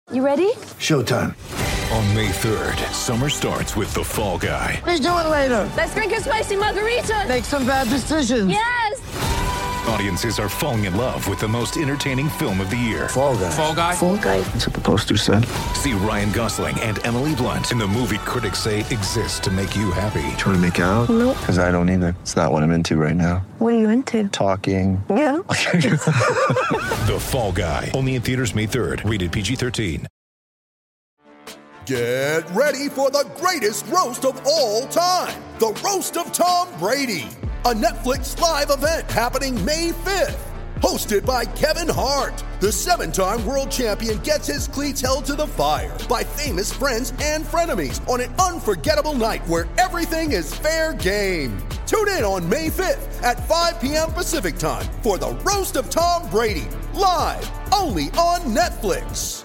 You ready? Showtime. On May 3rd, summer starts with The Fall Guy. Let's do it later. Let's drink a spicy margarita. Make some bad decisions. Yes! Audiences are falling in love with the most entertaining film of the year. Fall Guy. Fall Guy? Fall Guy. That's what the poster said. See Ryan Gosling and Emily Blunt in the movie critics say exists to make you happy. Trying to make it out? Nope. Because I don't either. It's not what I'm into right now. What are you into? Talking. Yeah. The Fall Guy. Only in theaters May 3rd. Rated PG-13. Get ready for the greatest roast of all time. The Roast of Tom Brady. A Netflix live event happening May 5th. Hosted by Kevin Hart. The 7-time world champion gets his cleats held to the fire by famous friends and frenemies on an unforgettable night where everything is fair game. Tune in on May 5th at 5 p.m. Pacific time for the Roast of Tom Brady. Live only on Netflix.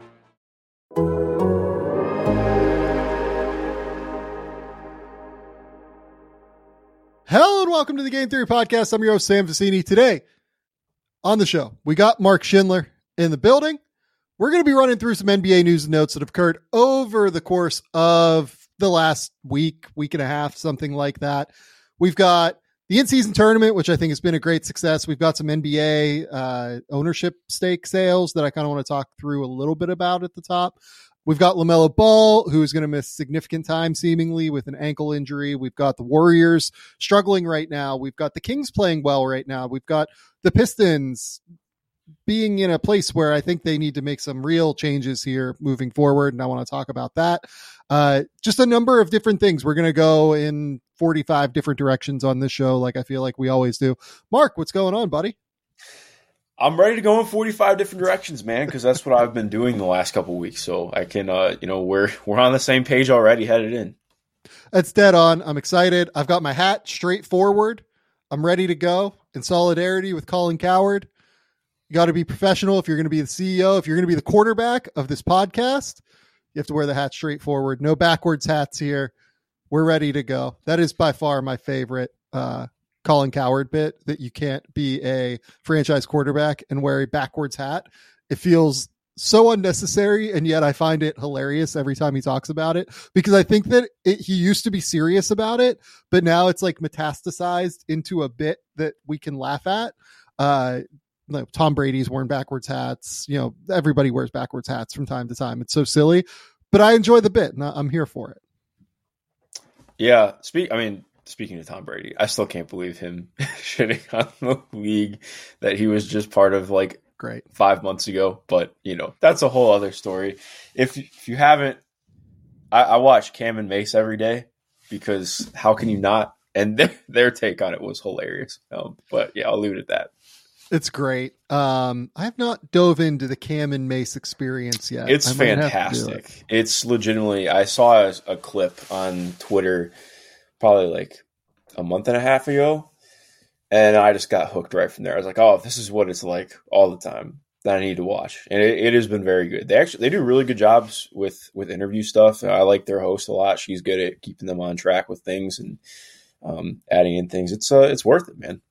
Hello and welcome to the Game Theory Podcast. I'm your host, Sam Vicini. Today on the show, we got Mark Schindler in the building. We're going to be running through some NBA news and notes that have occurred over the course of the last week and a half, something like that. We've got the in-season tournament, which I think has been a great success. We've got some NBA ownership stake sales that I kind of want to talk through a little bit about at the top. We've got LaMelo Ball, who is going to miss significant time, seemingly, with an ankle injury. We've got the Warriors struggling right now. We've got the Kings playing well right now. We've got the Pistons being in a place where I think they need to make some real changes here moving forward, and I want to talk about that. Just a number of different things. We're going to go in 45 different directions on this show, like I feel like we always do. Mark, what's going on, buddy? I'm ready to go in 45 different directions, man, because that's what I've been doing the last couple of weeks. So I can, we're on the same page already, headed in. That's dead on. I'm excited. I've got my hat straight forward. I'm ready to go in solidarity with Colin Cowherd. You got to be professional if you're going to be the CEO. If you're going to be the quarterback of this podcast, you have to wear the hat straight forward. No backwards hats here. We're ready to go. That is by far my favorite Colin Cowherd bit, that you can't be a franchise quarterback and wear a backwards hat. It feels so unnecessary, and yet I find it hilarious every time he talks about it, because I think that he used to be serious about it, but now it's like metastasized into a bit that we can laugh at. Like Tom Brady's wearing backwards hats. Everybody wears backwards hats from time to time. It's so silly, but I enjoy the bit and I'm here for it. Yeah. Speaking of Tom Brady, I still can't believe him shitting on the league that he was just part of great 5 months ago. But, that's a whole other story. If you haven't, I watch Cam and Mace every day, because how can you not? And their take on it was hilarious. But yeah, I'll leave it at that. It's great. I have not dove into the Cam and Mace experience yet. It's fantastic. It's legitimately, I saw a clip on Twitter probably like a month and a half ago, and I just got hooked right from there. I was like, oh, this is what it's like all the time, that I need to watch. And it has been very good. They do really good jobs with interview stuff. I like their host a lot. She's good at keeping them on track with things and adding in things. It's worth it, man.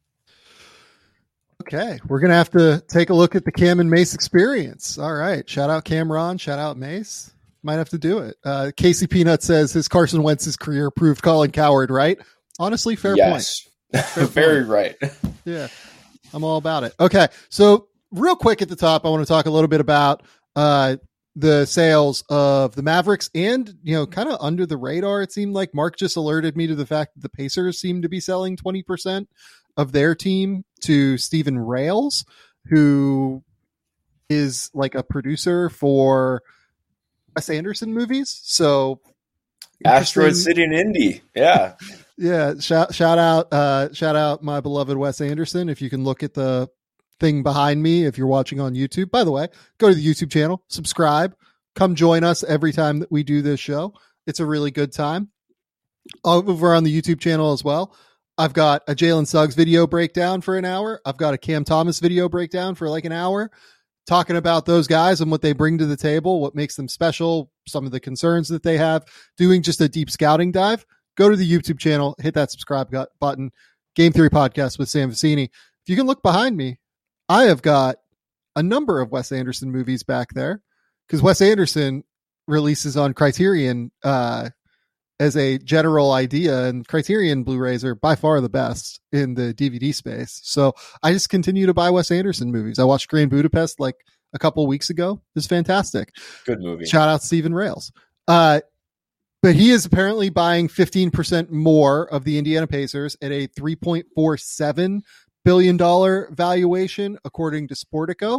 Okay, we're going to have to take a look at the Cam and Mace experience. All right. Shout out Cameron. Shout out Mace. Might have to do it. Casey Peanut says his Carson Wentz's career proved Colin Cowherd right. Honestly, fair point. Fair very point. right. Yeah, I'm all about it. Okay, so real quick at the top, I want to talk a little bit about the sales of the Mavericks, and kind of under the radar. It seemed like Mark just alerted me to the fact that the Pacers seem to be selling 20% of their team to Stephen Rails, who is like a producer for Wes Anderson movies. So Asteroid City in Indy. Yeah. Yeah. Shout out my beloved Wes Anderson. If you can look at the thing behind me, if you're watching on YouTube, by the way, go to the YouTube channel, subscribe, come join us every time that we do this show. It's a really good time. Over on the YouTube channel as well, I've got a Jalen Suggs video breakdown for an hour. I've got a Cam Thomas video breakdown for like an hour, talking about those guys and what they bring to the table, what makes them special, some of the concerns that they have, doing just a deep scouting dive. Go to the YouTube channel, hit that subscribe button. Game Theory Podcast with Sam Vicini. If you can look behind me, I have got a number of Wes Anderson movies back there. because Wes Anderson releases on Criterion as a general idea, and Criterion Blu-rays are by far the best in the DVD space. So I just continue to buy Wes Anderson movies. I watched Grand Budapest like a couple weeks ago. It's fantastic. Good movie. Shout out Stephen Rails. But he is apparently buying 15% more of the Indiana Pacers at a $3.47 billion valuation, according to Sportico.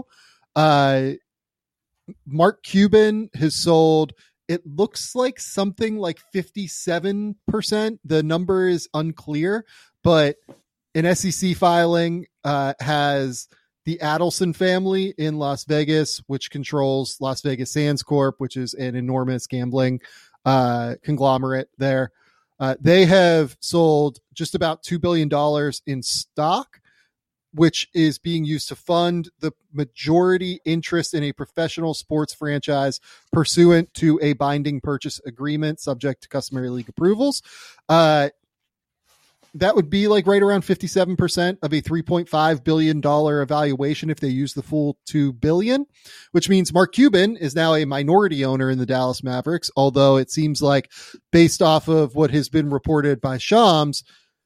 Mark Cuban has sold, it looks like something like 57%. The number is unclear, but an SEC filing has the Adelson family in Las Vegas, which controls Las Vegas Sands Corp, which is an enormous gambling conglomerate there. They have sold just about $2 billion in stock, which is being used to fund the majority interest in a professional sports franchise pursuant to a binding purchase agreement subject to customary league approvals. That would be like right around 57% of a $3.5 billion evaluation if they use the full $2 billion, which means Mark Cuban is now a minority owner in the Dallas Mavericks, although it seems like, based off of what has been reported by Shams,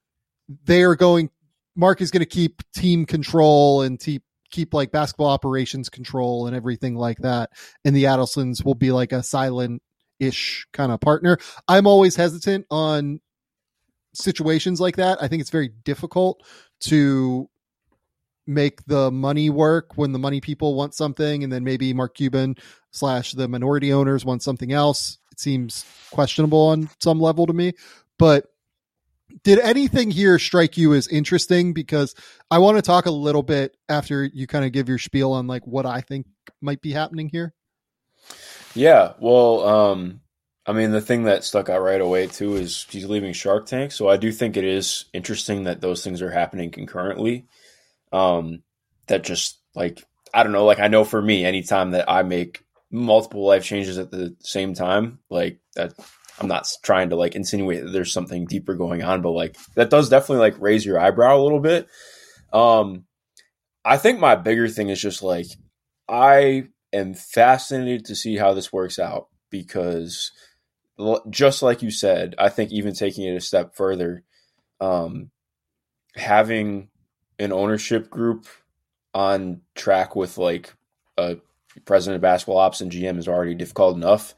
Mark is going to keep team control and keep like basketball operations control and everything like that. And the Adelsons will be like a silent-ish kind of partner. I'm always hesitant on situations like that. I think it's very difficult to make the money work when the money people want something and then maybe Mark Cuban / the minority owners want something else. It seems questionable on some level to me. But did anything here strike you as interesting? Because I want to talk a little bit after you kind of give your spiel on like what I think might be happening here. Yeah, well, I mean, the thing that stuck out right away too is he's leaving Shark Tank. So I do think it is interesting that those things are happening concurrently. That just like, I don't know, like I know for me, anytime that I make multiple life changes at the same time, like that, I'm not trying to like insinuate that there's something deeper going on, but like that does definitely like raise your eyebrow a little bit. I think my bigger thing is just like, I am fascinated to see how this works out because just like you said, I think even taking it a step further, having an ownership group on track with like a president of basketball ops and GM is already difficult enough.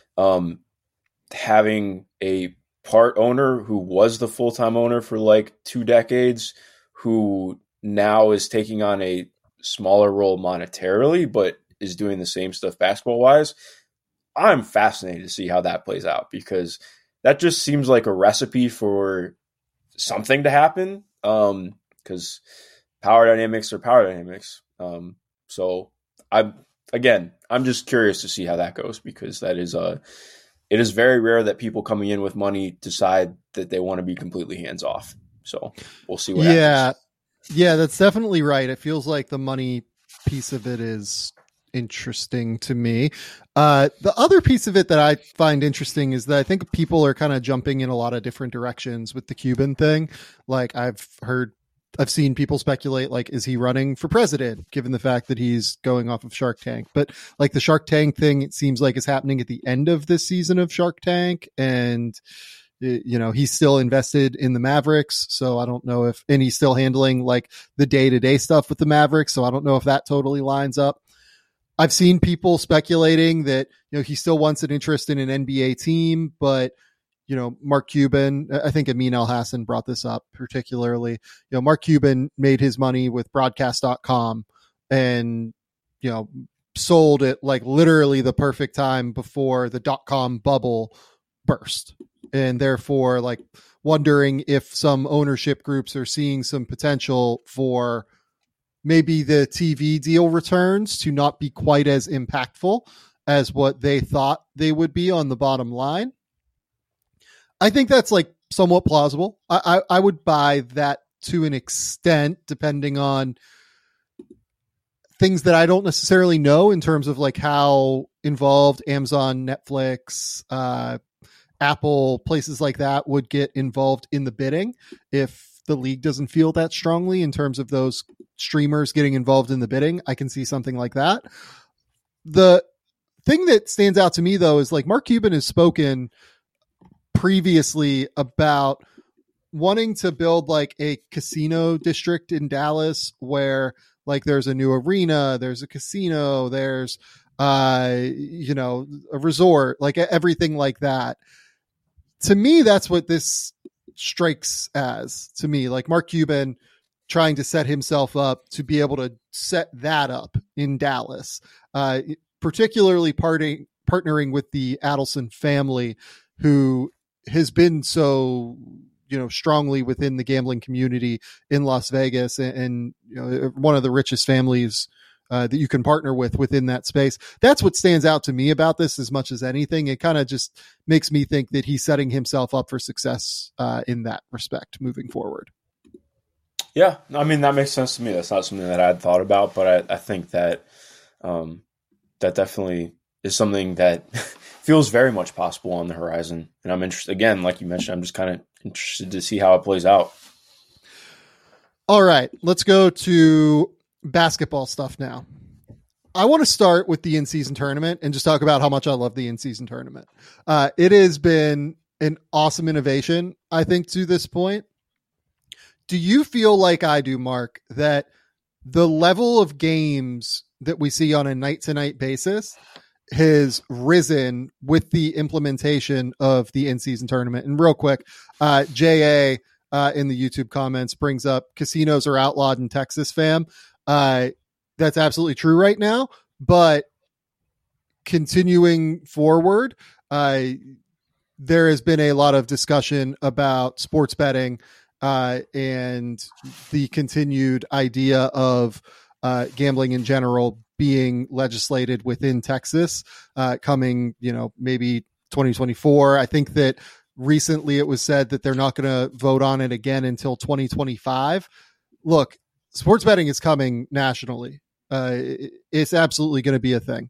Having a part owner who was the full-time owner for like 2 decades, who now is taking on a smaller role monetarily, but is doing the same stuff basketball wise. I'm fascinated to see how that plays out because that just seems like a recipe for something to happen. Because power dynamics are power dynamics. So I'm just curious to see how that goes because that is it is very rare that people coming in with money decide that they want to be completely hands off. So we'll see what happens. Yeah, that's definitely right. It feels like the money piece of it is interesting to me. The other piece of it that I find interesting is that I think people are kind of jumping in a lot of different directions with the Cuban thing. Like I've seen people speculate, like, is he running for president, given the fact that he's going off of Shark Tank? But like the Shark Tank thing, it seems like is happening at the end of this season of Shark Tank. And, you know, he's still invested in the Mavericks. So I don't know and he's still handling like the day-to-day stuff with the Mavericks. So I don't know if that totally lines up. I've seen people speculating that, you know, he still wants an interest in an NBA team, but you know, Mark Cuban, I think Amin Elhassan brought this up particularly, you know, Mark Cuban made his money with broadcast.com and, you know, sold it like literally the perfect time before the .com bubble burst. And therefore like wondering if some ownership groups are seeing some potential for maybe the TV deal returns to not be quite as impactful as what they thought they would be on the bottom line. I think that's like somewhat plausible. I would buy that to an extent, depending on things that I don't necessarily know in terms of like how involved Amazon, Netflix, Apple, places like that would get involved in the bidding. If the league doesn't feel that strongly in terms of those streamers getting involved in the bidding, I can see something like that. The thing that stands out to me though is like Mark Cuban has spoken previously about wanting to build like a casino district in Dallas where like there's a new arena, there's a casino, there's a resort, like everything like that. To me, that's what this strikes as to me, like Mark Cuban trying to set himself up to be able to set that up in Dallas, particularly partnering with the Adelson family, who has been so, strongly within the gambling community in Las Vegas and one of the richest families that you can partner with within that space. That's what stands out to me about this as much as anything. It kind of just makes me think that he's setting himself up for success in that respect moving forward. Yeah, I mean, that makes sense to me. That's not something that I'd thought about, but I think that that definitely is something that feels very much possible on the horizon. And I'm interested, again, like you mentioned, I'm just kind of interested to see how it plays out. All right, let's go to basketball stuff now. I want to start with the in-season tournament and just talk about how much I love the in-season tournament. It has been an awesome innovation, I think, to this point. Do you feel like I do, Mark, that the level of games that we see on a night-to-night basis has risen with the implementation of the in-season tournament? And real quick, JA in the YouTube comments brings up casinos are outlawed in Texas, fam. That's absolutely true right now, but continuing forward, there has been a lot of discussion about sports betting and the continued idea of gambling in general being legislated within Texas coming, maybe 2024. I think that recently it was said that they're not going to vote on it again until 2025. Look, sports betting is coming nationally. It's absolutely going to be a thing.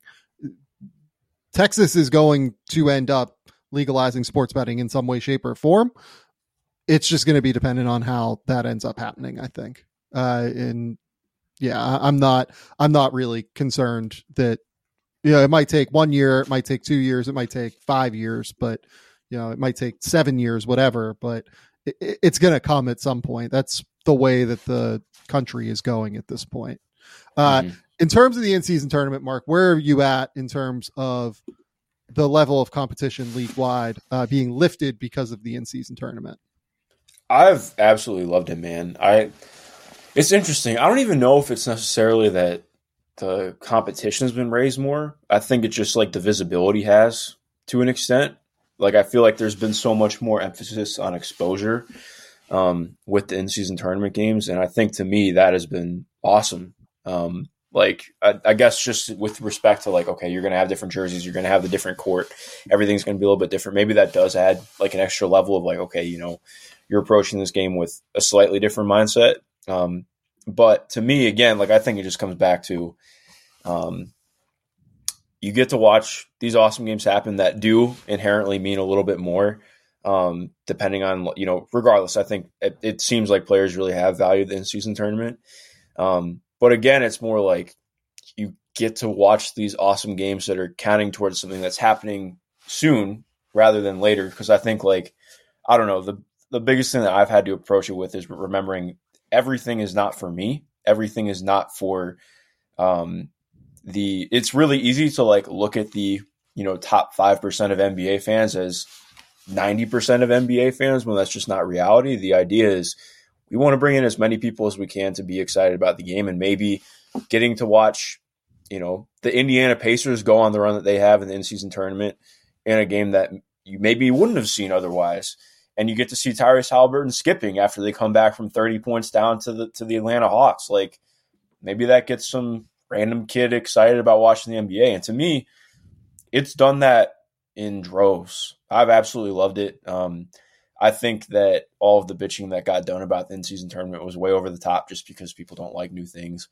Texas is going to end up legalizing sports betting in some way, shape, or form. It's just going to be dependent on how that ends up happening, I think. And yeah, I'm not really concerned that, it might take 1 year, it might take 2 years, it might take 5 years, but it might take 7 years, whatever, but it's going to come at some point. That's the way that the country is going at this point. In terms of the in-season tournament, Mark, where are you at in terms of the level of competition league-wide being lifted because of the in-season tournament? I've absolutely loved it, man. It's interesting. I don't even know if it's necessarily that the competition has been raised more. I think it's just like the visibility has to an extent. Like, I feel like there's been so much more emphasis on exposure with the in-season tournament games. And I think to me that has been awesome. I guess just with respect to like, okay, you're going to have different jerseys, you're going to have the different court, everything's going to be a little bit different. Maybe that does add like an extra level of like, okay, you're approaching this game with a slightly different mindset. But to me, again, like I think it just comes back to you get to watch these awesome games happen that do inherently mean a little bit more, depending on, regardless. I think it seems like players really have valued the in-season tournament. But again, it's more like you get to watch these awesome games that are counting towards something that's happening soon rather than later. Because I think, like, I don't know, the biggest thing that I've had to approach it with is remembering everything is not for me. Everything is not for it's really easy to like look at the, top 5% of NBA fans as 90% of NBA fans when that's just not reality. The idea is we want to bring in as many people as we can to be excited about the game, and maybe getting to watch, the Indiana Pacers go on the run that they have in the in-season tournament in a game that you maybe wouldn't have seen otherwise. And you get to see Tyrese Haliburton skipping after they come back from 30 points down to the Atlanta Hawks. Like, maybe that gets some random kid excited about watching the NBA. And to me, it's done that in droves. I've absolutely loved it. I think that all of the bitching that got done about the in-season tournament was way over the top just because people don't like new things.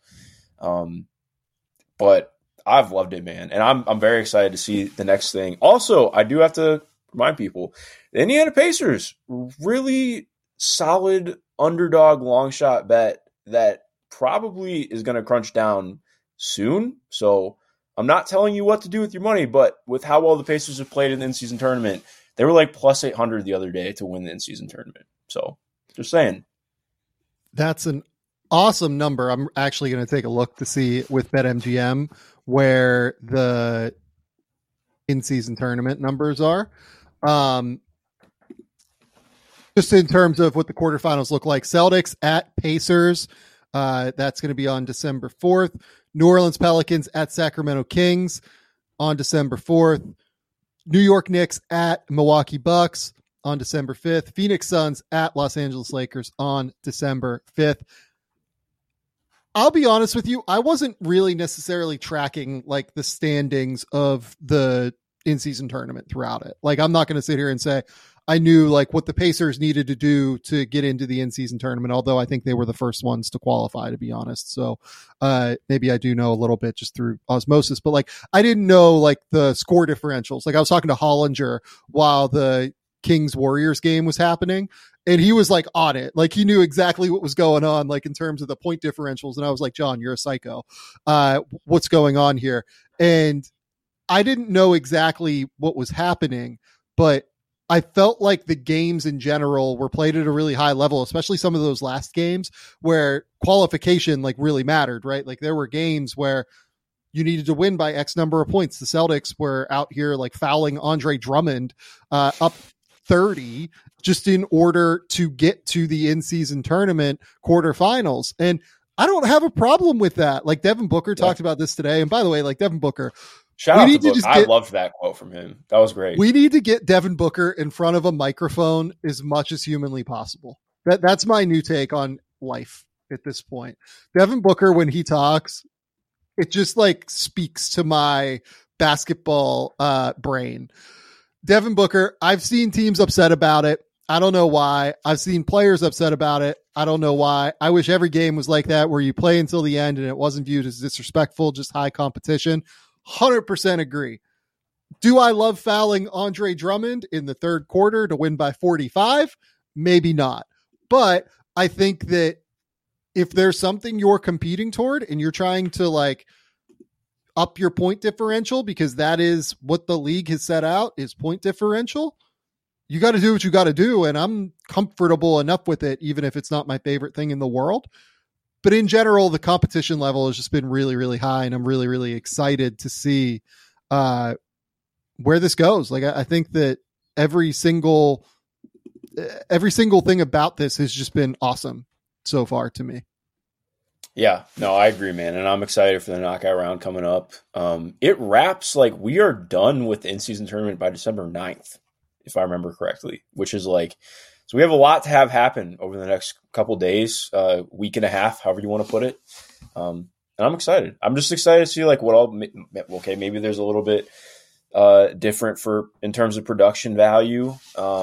But I've loved it, man. And I'm very excited to see the next thing. Also, I do have to remind people, the Indiana Pacers, really solid underdog long shot bet that probably is going to crunch down soon. So I'm not telling you what to do with your money, but with how well the Pacers have played in the in-season tournament, they were like plus 800 the other day to win the in-season tournament. So just saying. That's an awesome number. I'm actually going to take a look to see with BetMGM where the in-season tournament numbers are. Just in terms of what the quarterfinals look like. Celtics at Pacers. That's going to be on December 4th. New Orleans Pelicans at Sacramento Kings on December 4th. New York Knicks at Milwaukee Bucks on December 5th. Phoenix Suns at Los Angeles Lakers on December 5th. I'll be honest with you. I wasn't really necessarily tracking like the standings of the in-season tournament throughout it. Like, I'm not going to sit here and say I knew like what the Pacers needed to do to get into the in-season tournament, although I think they were the first ones to qualify, to be honest. So maybe I do know a little bit just through osmosis, but like I didn't know like the score differentials. Like I was talking to Hollinger while the Kings Warriors game was happening, and he was like on it. Like he knew exactly what was going on, like in terms of the point differentials. And I was like, John, you're a psycho. What's going on here? And I didn't know exactly what was happening, but I felt like the games in general were played at a really high level, especially some of those last games where qualification like really mattered, right? Like there were games where you needed to win by X number of points. The Celtics were out here like fouling Andre Drummond up 30 just in order to get to the in-season tournament quarterfinals. And I don't have a problem with that. Like Devin Booker talked about this today. And by the way, like Devin Booker, shout out to Booker. I loved that quote from him. That was great. We need to get Devin Booker in front of a microphone as much as humanly possible. That's my new take on life at this point. Devin Booker, when he talks, it just like speaks to my basketball brain. Devin Booker, I've seen teams upset about it. I don't know why. I've seen players upset about it. I don't know why. I wish every game was like that, where you play until the end and it wasn't viewed as disrespectful, just high competition. 100% agree. Do I love fouling Andre Drummond in the third quarter to win by 45? Maybe not. But I think that if there's something you're competing toward and you're trying to like up your point differential, because that is what the league has set out is point differential, you got to do what you got to do. And I'm comfortable enough with it, even if it's not my favorite thing in the world. But in general, the competition level has just been really, really high. And I'm really, really excited to see where this goes. Like, I think that every single thing about this has just been awesome so far to me. Yeah, no, I agree, man. And I'm excited for the knockout round coming up. It wraps, like, we are done with the in-season tournament by December 9th, if I remember correctly, which is like, so we have a lot to have happen over the next couple days, week and a half, however you want to put it. And I'm excited. I'm just excited to see like what all, okay, maybe there's a little bit different for in terms of production value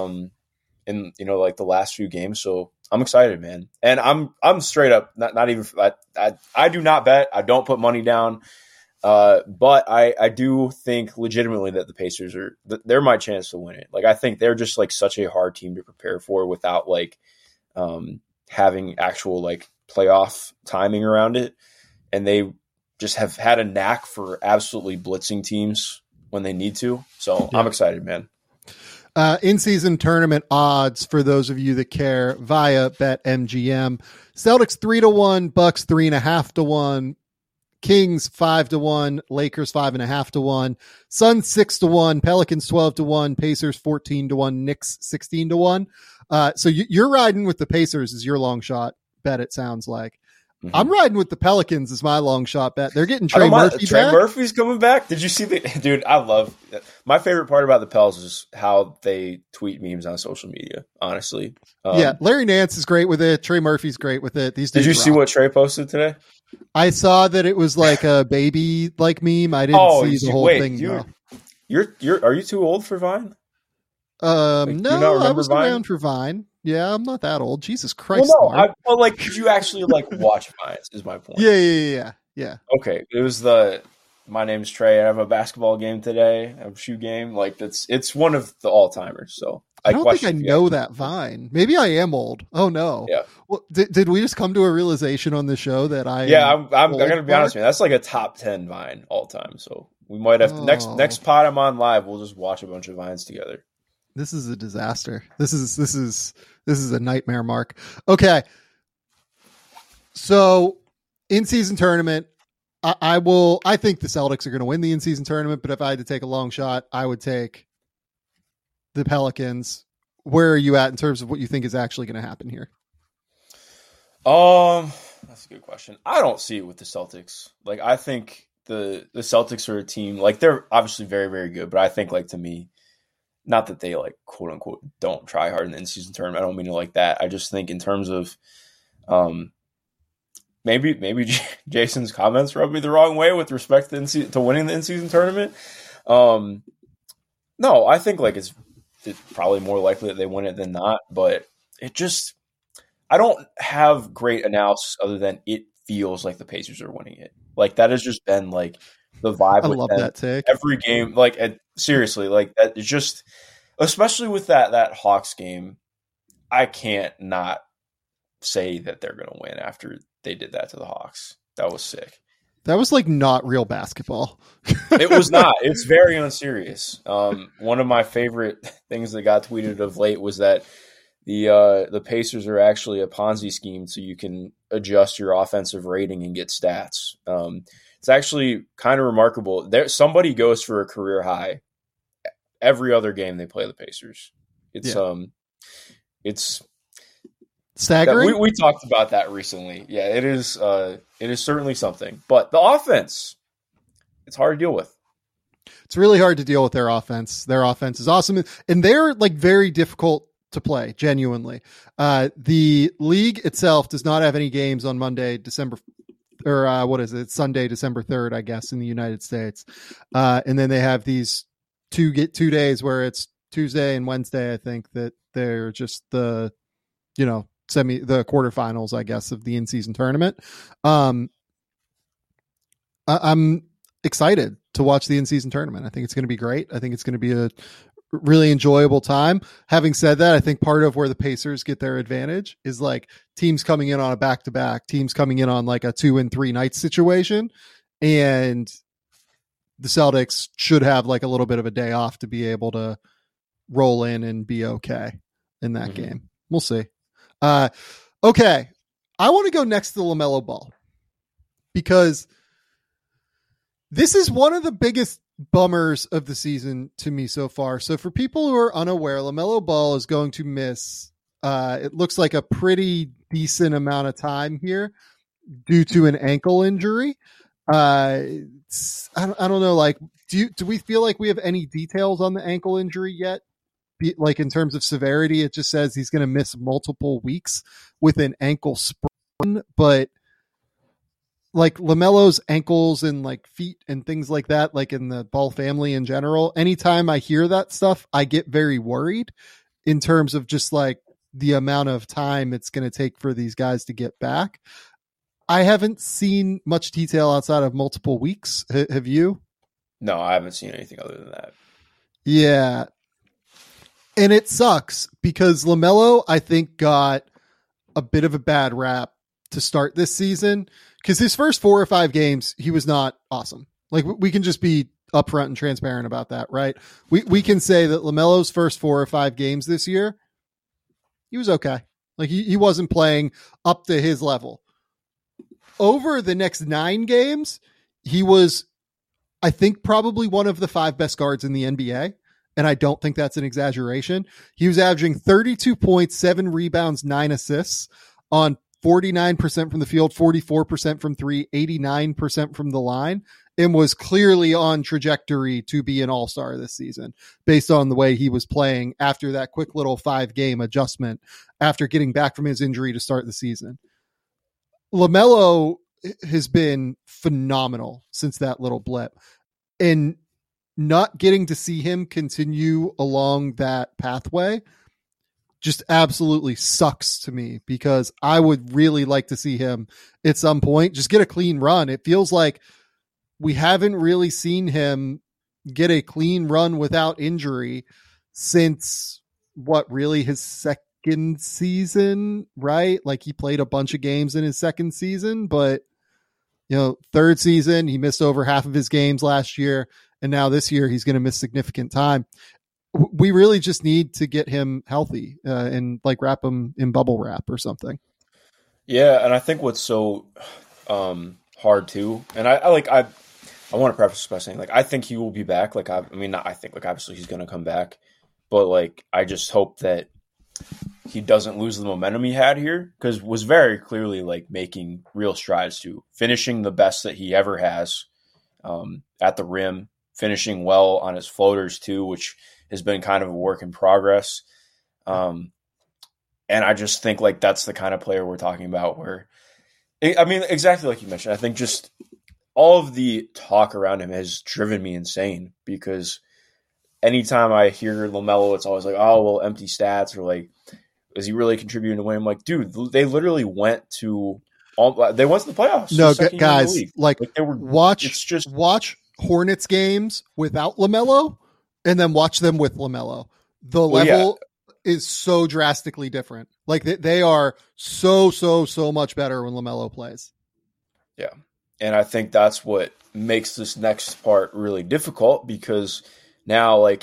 in, you know, like the last few games. So I'm excited, man. And I'm straight up, not even, I do not bet. I don't put money down. But I do think legitimately that the Pacers they're my chance to win it. Like, I think they're just like such a hard team to prepare for without like, having actual like playoff timing around it. And they just have had a knack for absolutely blitzing teams when they need to. So yeah. I'm excited, man. In-season tournament odds for those of you that care via BetMGM. Celtics 3-1, Bucks 3.5-1, Kings 5-1, Lakers 5.5-1, Suns 6-1, Pelicans 12-1, Pacers 14-1, Knicks 16-1. So you're riding with the Pacers as your long shot bet. It sounds like. Mm-hmm. I'm riding with the Pelicans as my long shot bet. They're getting Trey Murphy back. Trey Murphy's coming back. Did you see dude? I love my favorite part about the Pels is how they tweet memes on social media. Honestly, yeah, Larry Nance is great with it. Trey Murphy's great with it. These did you see what Trey posted today? I saw that it was like a baby like meme. I didn't see the whole thing. Are you too old for Vine? No, I was Vine? Around for Vine. Yeah, I'm not that old. Jesus Christ. Well, no, like, did you actually like watch Vines? Is my point. Yeah. Okay, it was my name's Trey. I have a basketball game today. I have a shoe game. Like it's one of the all timers. So I don't think I know that Vine. Maybe I am old. Oh no. Yeah. Well, did we just come to a realization on the show that I'm gonna be honest with you. That's like a top 10 Vine all time. So we might have next pod I'm on live. We'll just watch a bunch of Vines together. This is a disaster. This is a nightmare, Mark. Okay. So in-season tournament, I think the Celtics are going to win the in-season tournament, but if I had to take a long shot, I would take the Pelicans. Where are you at in terms of what you think is actually going to happen here? That's a good question. I don't see it with the Celtics. Like, I think the Celtics are a team, like, they're obviously very, very good, but I think, like, to me, not that they, like, quote unquote don't try hard in the in-season tournament. I don't mean it like that. I just think in terms of maybe Jason's comments rubbed me the wrong way with respect to winning the in-season tournament. No, I think like it's probably more likely that they win it than not, but I don't have great analysis other than it feels like the Pacers are winning it. Like that has just been like the vibe. I love that take. Every game, like seriously, like that is just, especially with that Hawks game, I can't not say that they're going to win after they did that to the Hawks. That was sick. That was like not real basketball. It was not. It's very unserious. One of my favorite things that got tweeted of late was that the Pacers are actually a Ponzi scheme, so you can adjust your offensive rating and get stats. It's actually kind of remarkable. Somebody goes for a career high every other game they play the Pacers. It's staggering. We talked about that recently. Yeah, it is certainly something. But the offense, it's hard to deal with. It's really hard to deal with their offense. Their offense is awesome, and they're like very difficult to play. Genuinely, the league itself does not have any games on Monday, December, or what is it? Sunday, December 3rd, I guess, in the United States. And then they have these two days where it's Tuesday and Wednesday. I think that they're just the quarterfinals, I guess, of the in-season tournament. I'm excited to watch the in-season tournament. I think it's going to be great. I think it's going to be a really enjoyable time. Having said that, I think part of where the Pacers get their advantage is like teams coming in on a back-to-back, teams coming in on like a 2 and 3 night situation. And the Celtics should have like a little bit of a day off to be able to roll in and be okay in that game. We'll see. Okay. I want to go next to LaMelo Ball because this is one of the biggest bummers of the season to me so far. So for people who are unaware, LaMelo Ball is going to miss, it looks like a pretty decent amount of time here due to an ankle injury. I don't know. Like, do we feel like we have any details on the ankle injury yet? Like in terms of severity, it just says he's going to miss multiple weeks with an ankle sprain, but like LaMelo's ankles and like feet and things like that, like in the Ball family in general, anytime I hear that stuff, I get very worried in terms of just like the amount of time it's going to take for these guys to get back. I haven't seen much detail outside of multiple weeks. Have you? No, I haven't seen anything other than that. Yeah. And it sucks because LaMelo, I think, got a bit of a bad rap to start this season because his first 4 or 5 games, he was not awesome. Like we can just be upfront and transparent about that, right? We can say that LaMelo's first 4 or 5 games this year, he was okay. Like he wasn't playing up to his level. Over the next 9 games, he was, I think, probably one of the 5 best guards in the NBA. And I don't think that's an exaggeration. He was averaging 32 points, 7 rebounds, 9 assists on 49% from the field, 44% from 3, 89% from the line, and was clearly on trajectory to be an all-star this season based on the way he was playing after that quick little 5-game adjustment after getting back from his injury to start the season. LaMelo has been phenomenal since that little blip, and not getting to see him continue along that pathway just absolutely sucks to me because I would really like to see him at some point just get a clean run. It feels like we haven't really seen him get a clean run without injury since really his second season, right? Like he played a bunch of games in his second season, but third season, he missed over half of his games last year. And now this year he's going to miss significant time. We really just need to get him healthy and like wrap him in bubble wrap or something. Yeah. And I think what's so hard too. And I want to preface this by saying, like, I think he will be back. Like, obviously he's going to come back, but like, I just hope that he doesn't lose the momentum he had here, because was very clearly like making real strides to finishing the best that he ever has at the rim, finishing well on his floaters too, which has been kind of a work in progress. And I just think like that's the kind of player we're talking about where, exactly like you mentioned, I think just all of the talk around him has driven me insane, because anytime I hear LaMelo, it's always like, oh, well, empty stats, or like, is he really contributing to win? I'm like, dude, they literally went to the playoffs. No, guys, like they were, watch Hornets games without LaMelo and then watch them with LaMelo. The level is so drastically different. Like they are so much better when LaMelo plays. Yeah. And I think that's what makes this next part really difficult, because now, like,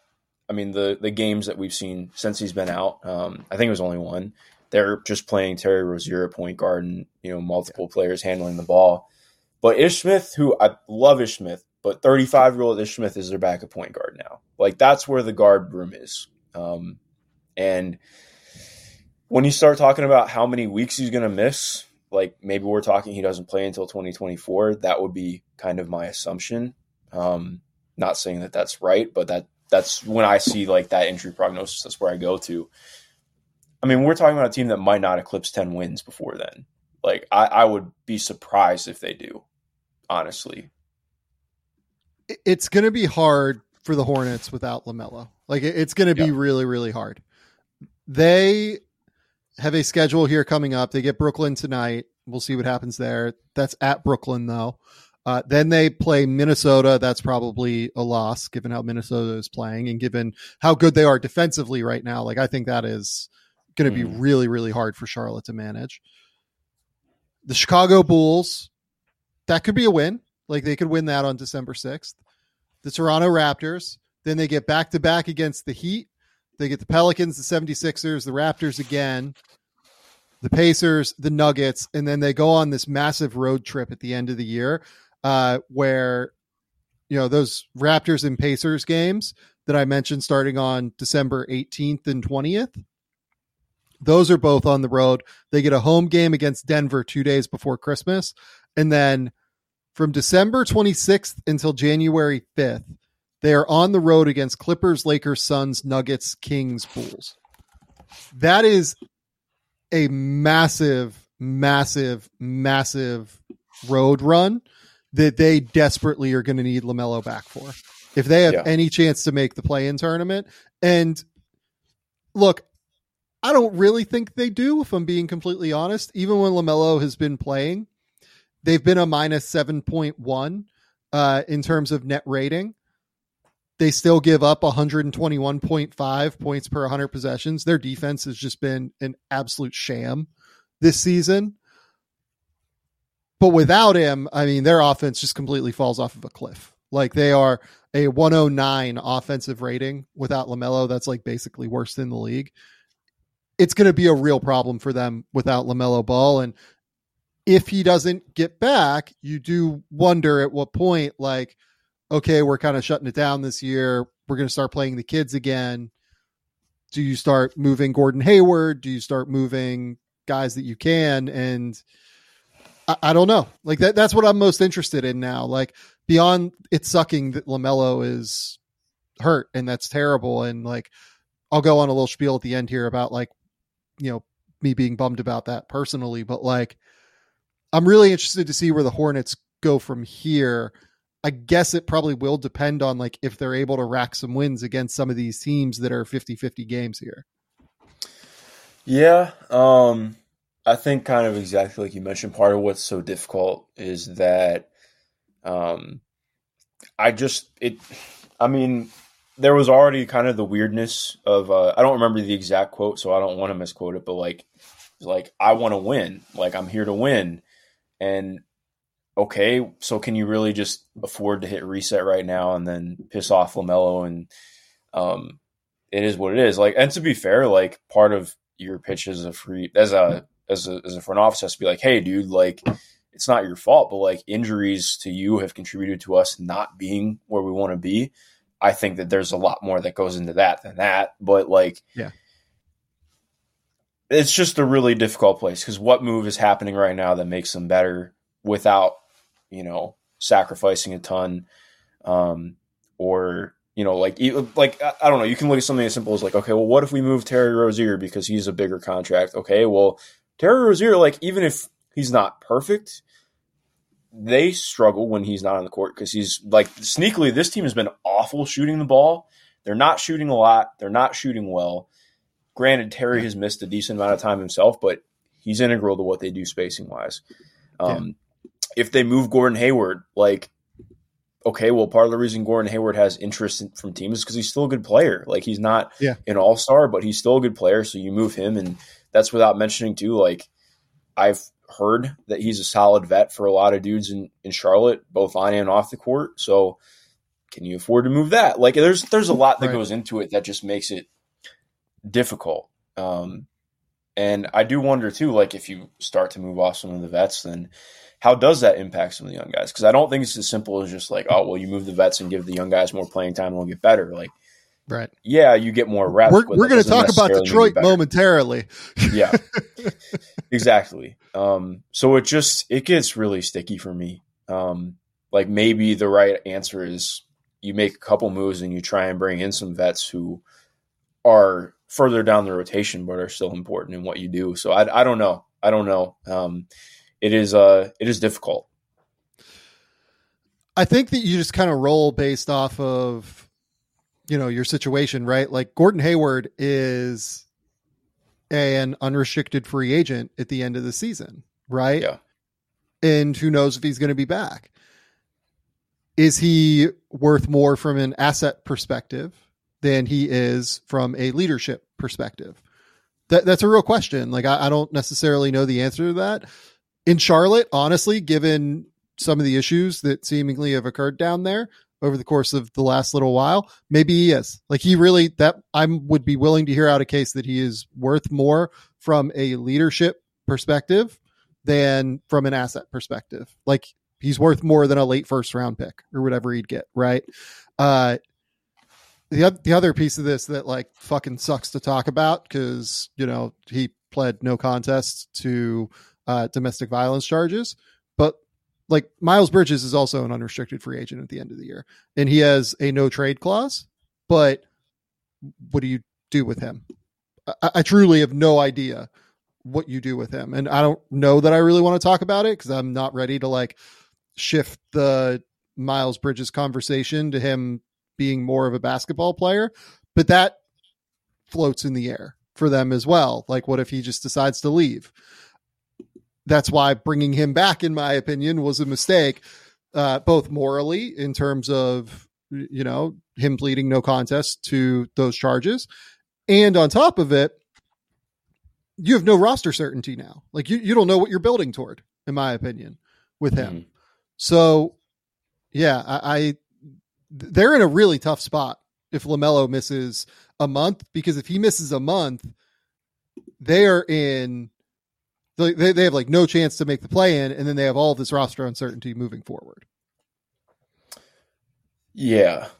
the games that we've seen since he's been out, I think it was only one. They're just playing Terry Rozier at point guard and, multiple players handling the ball. But Ish Smith, who I love Ish Smith, but 35-year-old Ish Smith is their backup point guard now. Like, that's where the guard room is. And when you start talking about how many weeks he's going to miss, like maybe we're talking he doesn't play until 2024, that would be kind of my assumption. Not saying that that's right, but that's when I see like that injury prognosis, that's where I go to. We're talking about a team that might not eclipse 10 wins before then. Like I would be surprised if they do, honestly. It's going to be hard for the Hornets without LaMelo. Like it's going to be really, really hard. They have a schedule here coming up. They get Brooklyn tonight. We'll see what happens there. That's at Brooklyn though. Then they play Minnesota. That's probably a loss given how Minnesota is playing and given how good they are defensively right now. Like I think that is going to be really, really hard for Charlotte to manage. The Chicago Bulls, that could be a win. Like they could win that on December 6th. The Toronto Raptors, then they get back-to-back against the Heat. They get the Pelicans, the 76ers, the Raptors again, the Pacers, the Nuggets, and then they go on this massive road trip at the end of the year where, those Raptors and Pacers games that I mentioned starting on December 18th and 20th, those are both on the road. They get a home game against Denver 2 days before Christmas. And then from December 26th until January 5th, they are on the road against Clippers, Lakers, Suns, Nuggets, Kings, Bulls. That is a massive road run that they desperately are going to need LaMelo back for if they have any chance to make the play-in tournament. And look, I don't really think they do, if I'm being completely honest. Even when LaMelo has been playing, they've been a minus 7.1 in terms of net rating. They still give up 121.5 points per 100 possessions. Their defense has just been an absolute sham this season. But without him, their offense just completely falls off of a cliff. Like they are a 109 offensive rating without LaMelo. That's like basically worse than the league. It's going to be a real problem for them without LaMelo Ball. And if he doesn't get back, you do wonder at what point, like, okay, we're kind of shutting it down this year. We're going to start playing the kids again. Do you start moving Gordon Hayward? Do you start moving guys that you can? And I don't know. Like that's what I'm most interested in now. Like beyond it sucking that LaMelo is hurt and that's terrible. And like, I'll go on a little spiel at the end here about like, me being bummed about that personally, but like, I'm really interested to see where the Hornets go from here. I guess it probably will depend on like if they're able to rack some wins against some of these teams that are 50-50 games here. Yeah. I think kind of exactly like you mentioned, part of what's so difficult is that there was already kind of the weirdness of I don't remember the exact quote, so I don't want to misquote it, but like I want to win, like I'm here to win, and okay, so can you really just afford to hit reset right now and then piss off LaMelo? And it is what it is. Like, and to be fair, like part of your pitch as a front office has to be like, hey, dude, like it's not your fault, but like injuries to you have contributed to us not being where we want to be. I think that there's a lot more that goes into that than that, but like, yeah, it's just a really difficult place because what move is happening right now that makes them better without, sacrificing a ton, or, like I don't know. You can look at something as simple as like, okay, well, what if we move Terry Rozier because he's a bigger contract? Okay, well, Terry Rozier, like even if he's not perfect, they struggle when he's not on the court because he's like sneakily. This team has been awful shooting the ball. They're not shooting a lot. They're not shooting well. Granted, Terry has missed a decent amount of time himself, but he's integral to what they do spacing wise. If they move Gordon Hayward, like, okay, well, part of the reason Gordon Hayward has interest from teams is because he's still a good player. Like, he's not an all-star, but he's still a good player. So you move him, and that's without mentioning, too, like, I've heard that he's a solid vet for a lot of dudes in Charlotte, both on and off the court. So can you afford to move that? Like, there's a lot that goes into it that just makes it difficult. And I do wonder, too, like, if you start to move off some of the vets, then how does that impact some of the young guys? Because I don't think it's as simple as just like, oh, well, you move the vets and give the young guys more playing time and they'll get better. Like, right. Yeah, you get more reps. We're going to talk about Detroit momentarily. Yeah, exactly. So it gets really sticky for me. Like maybe the right answer is you make a couple moves and you try and bring in some vets who are further down the rotation but are still important in what you do. So I don't know. It is difficult. I think that you just kind of roll based off of, your situation, right? Like Gordon Hayward is an unrestricted free agent at the end of the season, right? Yeah. And who knows if he's going to be back. Is he worth more from an asset perspective than he is from a leadership perspective? That's a real question. Like, I don't necessarily know the answer to that. In Charlotte, honestly, given some of the issues that seemingly have occurred down there over the course of the last little while, maybe he is. Like I would be willing to hear out a case that he is worth more from a leadership perspective than from an asset perspective. Like he's worth more than a late first round pick or whatever he'd get. Right. The other piece of this that like fucking sucks to talk about because, he pled no contest to domestic violence charges, but like Miles Bridges is also an unrestricted free agent at the end of the year and he has a no trade clause, but what do you do with him? I truly have no idea what you do with him. And I don't know that I really want to talk about it because I'm not ready to like shift the Miles Bridges conversation to him being more of a basketball player, but that floats in the air for them as well. Like what if he just decides to leave? That's why bringing him back, in my opinion, was a mistake, both morally in terms of, him pleading no contest to those charges. And on top of it, you have no roster certainty now. Like you don't know what you're building toward, in my opinion, with him. Mm-hmm. So yeah, they're in a really tough spot if LaMelo misses a month, because if he misses a month, they are in, they have like no chance to make the play in, and then they have all this roster uncertainty moving forward. Yeah.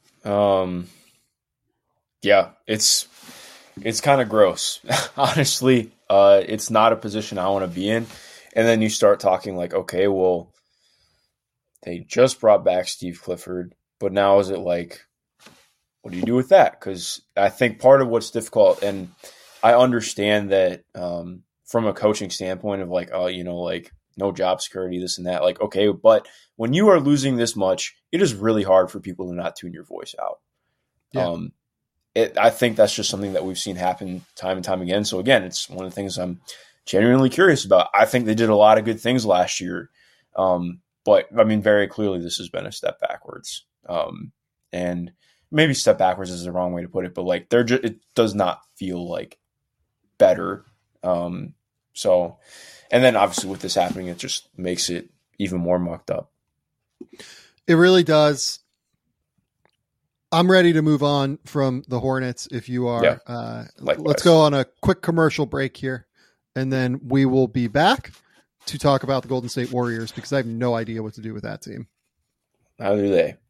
Yeah, it's kind of gross. Honestly, it's not a position I want to be in. And then you start talking like, okay, well, they just brought back Steve Clifford, but now is it like, what do you do with that? Because I think part of what's difficult, and I understand that from a coaching standpoint of like, like no job security, this and that, like, okay, but when you are losing this much, it is really hard for people to not tune your voice out. Yeah. I think that's just something that we've seen happen time and time again. So again, it's one of the things I'm genuinely curious about. I think they did a lot of good things last year. But I mean, very clearly this has been a step backwards. And maybe step backwards is the wrong way to put it, but like it does not feel like better. So, and then obviously with this happening, it just makes it even more mucked up. It really does. I'm ready to move on from the Hornets if you are. Yeah, let's go on a quick commercial break here, and then we will be back to talk about the Golden State Warriors because I have no idea what to do with that team. Neither do they.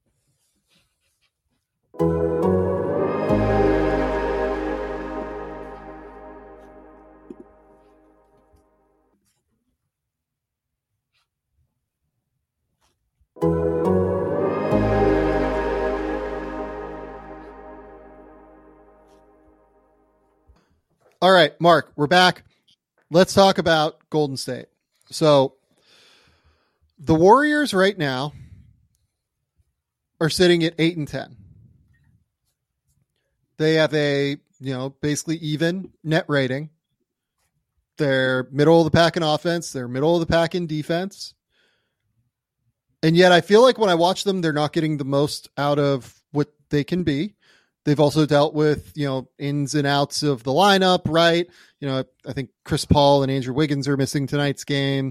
All right, Mark, we're back. Let's talk about Golden State. So the Warriors right now are sitting at 8-10. They have a, basically even net rating. They're middle of the pack in offense. They're middle of the pack in defense. And yet I feel like when I watch them, they're not getting the most out of what they can be. They've also dealt with, ins and outs of the lineup, right? I think Chris Paul and Andrew Wiggins are missing tonight's game.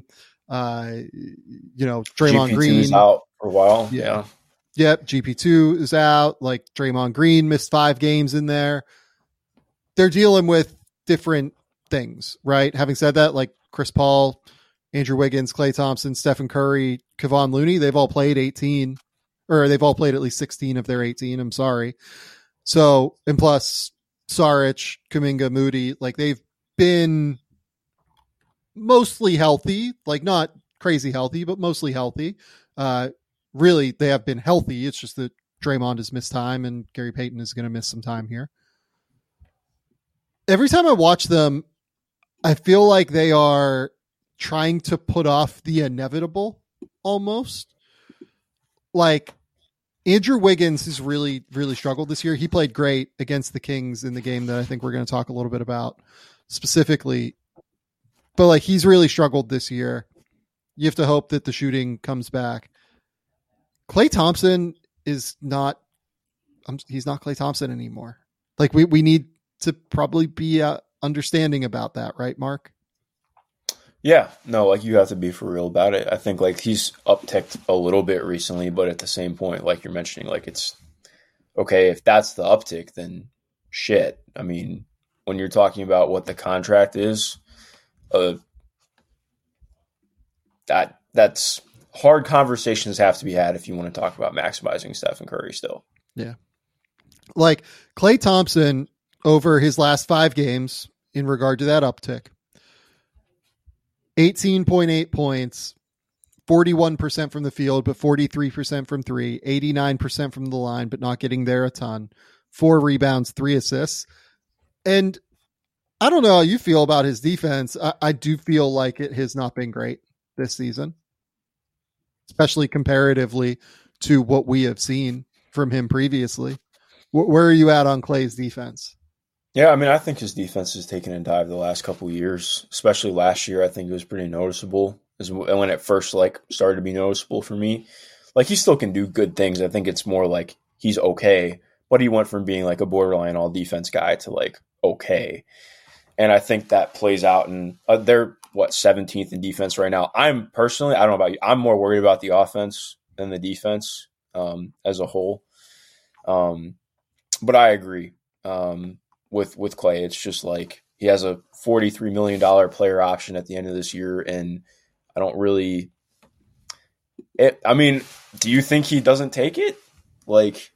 Draymond Green is out for a while. Yeah. Yep. GP2 is out. Like Draymond Green missed 5 games in there. They're dealing with different things, right? Having said that, like Chris Paul, Andrew Wiggins, Klay Thompson, Stephen Curry, Kevon Looney, they've all played 18, or they've all played at least 16 of their 18. I'm sorry. So, and plus Saric, Kuminga, Moody, like they've been mostly healthy, like not crazy healthy, but mostly healthy. Really, they have been healthy. It's just that Draymond has missed time and Gary Payton is going to miss some time here. Every time I watch them, I feel like they are trying to put off the inevitable almost. Like Andrew Wiggins has really, really struggled this year. He played great against the Kings in the game that I think we're going to talk a little bit about specifically. But like he's really struggled this year. You have to hope that the shooting comes back. Klay Thompson is not, he's not Klay Thompson anymore. Like we need to probably be understanding about that, right, Mark? Yeah, no, like you have to be for real about it. I think like he's upticked a little bit recently, but at the same point, like you're mentioning, like it's okay if that's the uptick, then shit. I mean, when you're talking about what the contract is, that's hard conversations have to be had if you want to talk about maximizing Stephen Curry still. Yeah. Like Klay Thompson over his last 5 games in regard to that uptick, 18.8 points, 41% from the field, but 43% from 3, 89% from the line, but not getting there a ton, 4 rebounds, 3 assists. And I don't know how you feel about his defense. I do feel like it has not been great this season, especially comparatively to what we have seen from him previously. Where are you at on Klay's defense? Yeah, I mean, I think his defense has taken a dive the last couple of years, especially last year. I think it was pretty noticeable when it first like started to be noticeable for me. Like he still can do good things. I think it's more like he's okay, but he went from being like a borderline all defense guy to like okay. And I think that plays out in they're 17th in defense right now. I'm personally, I don't know about you, I'm more worried about the offense than the defense as a whole. But I agree with Klay. It's just like he has a $43 million player option at the end of this year, and I don't really. I mean, do you think he doesn't take it? Like,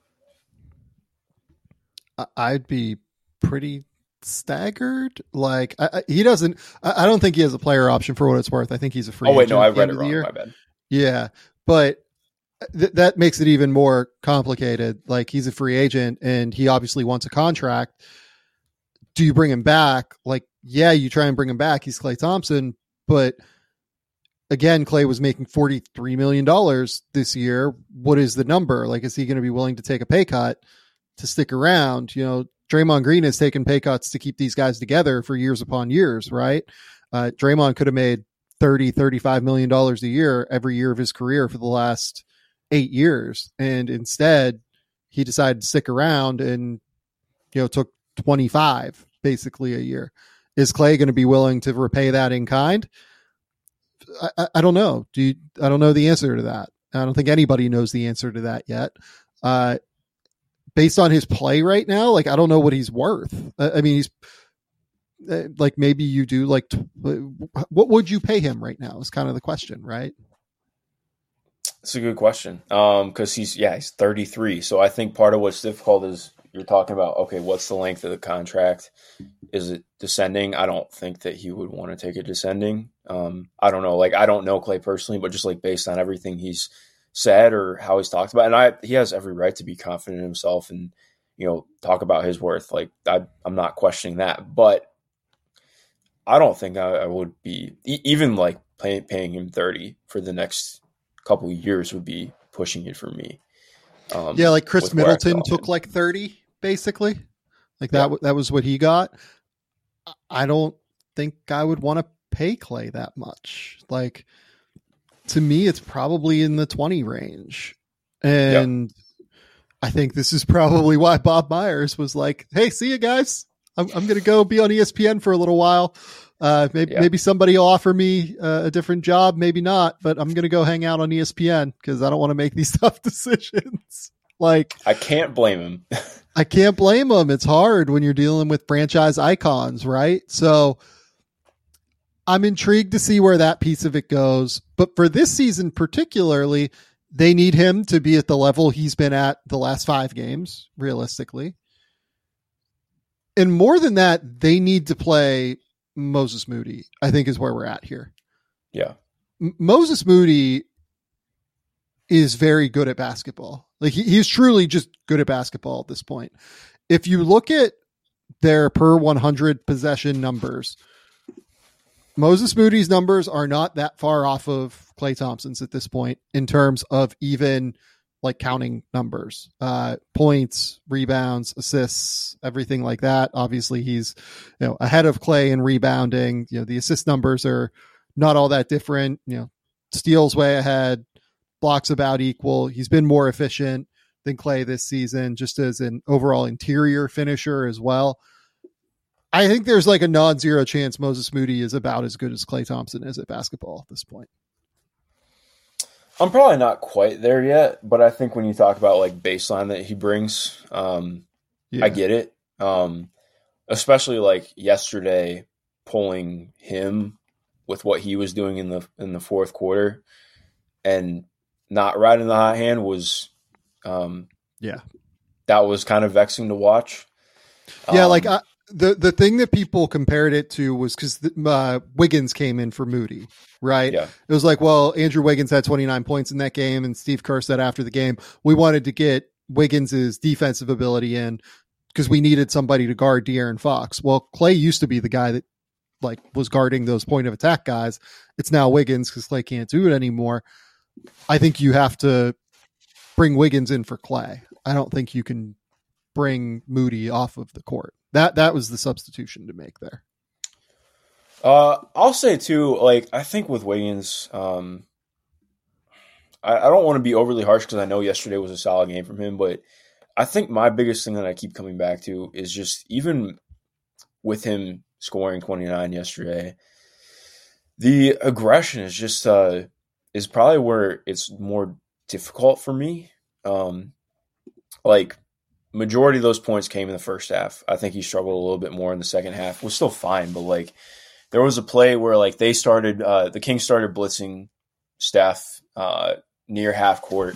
I'd be pretty staggered. Like he doesn't. I don't think he has a player option for what it's worth. I think he's a free. Oh wait, agent no, I read it wrong. My bad. Yeah, but that makes it even more complicated. Like he's a free agent, and he obviously wants a contract. Do you bring him back? Like, yeah, you try and bring him back. He's Klay Thompson, but again, Klay was making $43 million this year. What is the number? Like, is he going to be willing to take a pay cut to stick around? You know, Draymond Green has taken pay cuts to keep these guys together for years upon years, right? Draymond could have made $30-35 million a year every year of his career for the last 8 years. And instead he decided to stick around and, took 25 basically a year. Is Klay going to be willing to repay that in kind? I don't know. I don't know the answer to that. I don't think anybody knows the answer to that yet. Based on his play right now, I don't know what he's worth. I mean, he's maybe you do what would you pay him right now is kind of the question, right? It's a good question. Cause he's 33. So I think part of what's difficult is you're talking about, okay, what's the length of the contract? Is it descending? I don't think that he would want to take it descending. I don't know. I don't know Klay personally, but just based on everything he's said or how he's talked about, and he has every right to be confident in himself and, talk about his worth. I'm not questioning that, but I don't think I would be even paying him 30 for the next couple of years would be pushing it for me. Chris Middleton took 30 basically. That was what he got. I don't think I would want to pay Klay that much. To me, it's probably in the 20 range. And I think this is probably why Bob Myers was like, hey, see you guys. I'm going to go be on ESPN for a little while. Maybe somebody will offer me a different job. Maybe not, but I'm going to go hang out on ESPN because I don't want to make these tough decisions. I can't blame him. I can't blame him. It's hard when you're dealing with franchise icons, right? So I'm intrigued to see where that piece of it goes. But for this season particularly, they need him to be at the level he's been at the last 5 games, realistically. And more than that, they need to play Moses Moody, I think is where we're at here. Yeah. Moses Moody is very good at basketball. He's truly just good at basketball at this point. If you look at their per 100 possession numbers, Moses Moody's numbers are not that far off of Klay Thompson's at this point in terms of even counting numbers, points, rebounds, assists, everything like that. Obviously he's, ahead of Klay in rebounding. The assist numbers are not all that different. Steals way ahead, blocks about equal. He's been more efficient than Klay this season, just as an overall interior finisher as well. I think there's a non-zero chance Moses Moody is about as good as Klay Thompson is at basketball at this point. I'm probably not quite there yet, but I think when you talk about baseline that he brings, I get it. Especially yesterday, pulling him with what he was doing in the fourth quarter and not riding the hot hand was, that was kind of vexing to watch. The thing that people compared it to was because Wiggins came in for Moody, right? Yeah. It was Andrew Wiggins had 29 points in that game, and Steve Kerr said after the game, we wanted to get Wiggins's defensive ability in because we needed somebody to guard De'Aaron Fox. Well, Klay used to be the guy that was guarding those point of attack guys. It's now Wiggins because Klay can't do it anymore. I think you have to bring Wiggins in for Klay. I don't think you can bring Moody off of the court. That was the substitution to make there. I'll say too, I think with Wiggins, I don't want to be overly harsh because I know yesterday was a solid game from him, but I think my biggest thing that I keep coming back to is just even with him scoring 29 yesterday, the aggression is just is probably where it's more difficult for me. Majority of those points came in the first half. I think he struggled a little bit more in the second half. Was still fine, but there was a play where they started the Kings started blitzing Steph near half court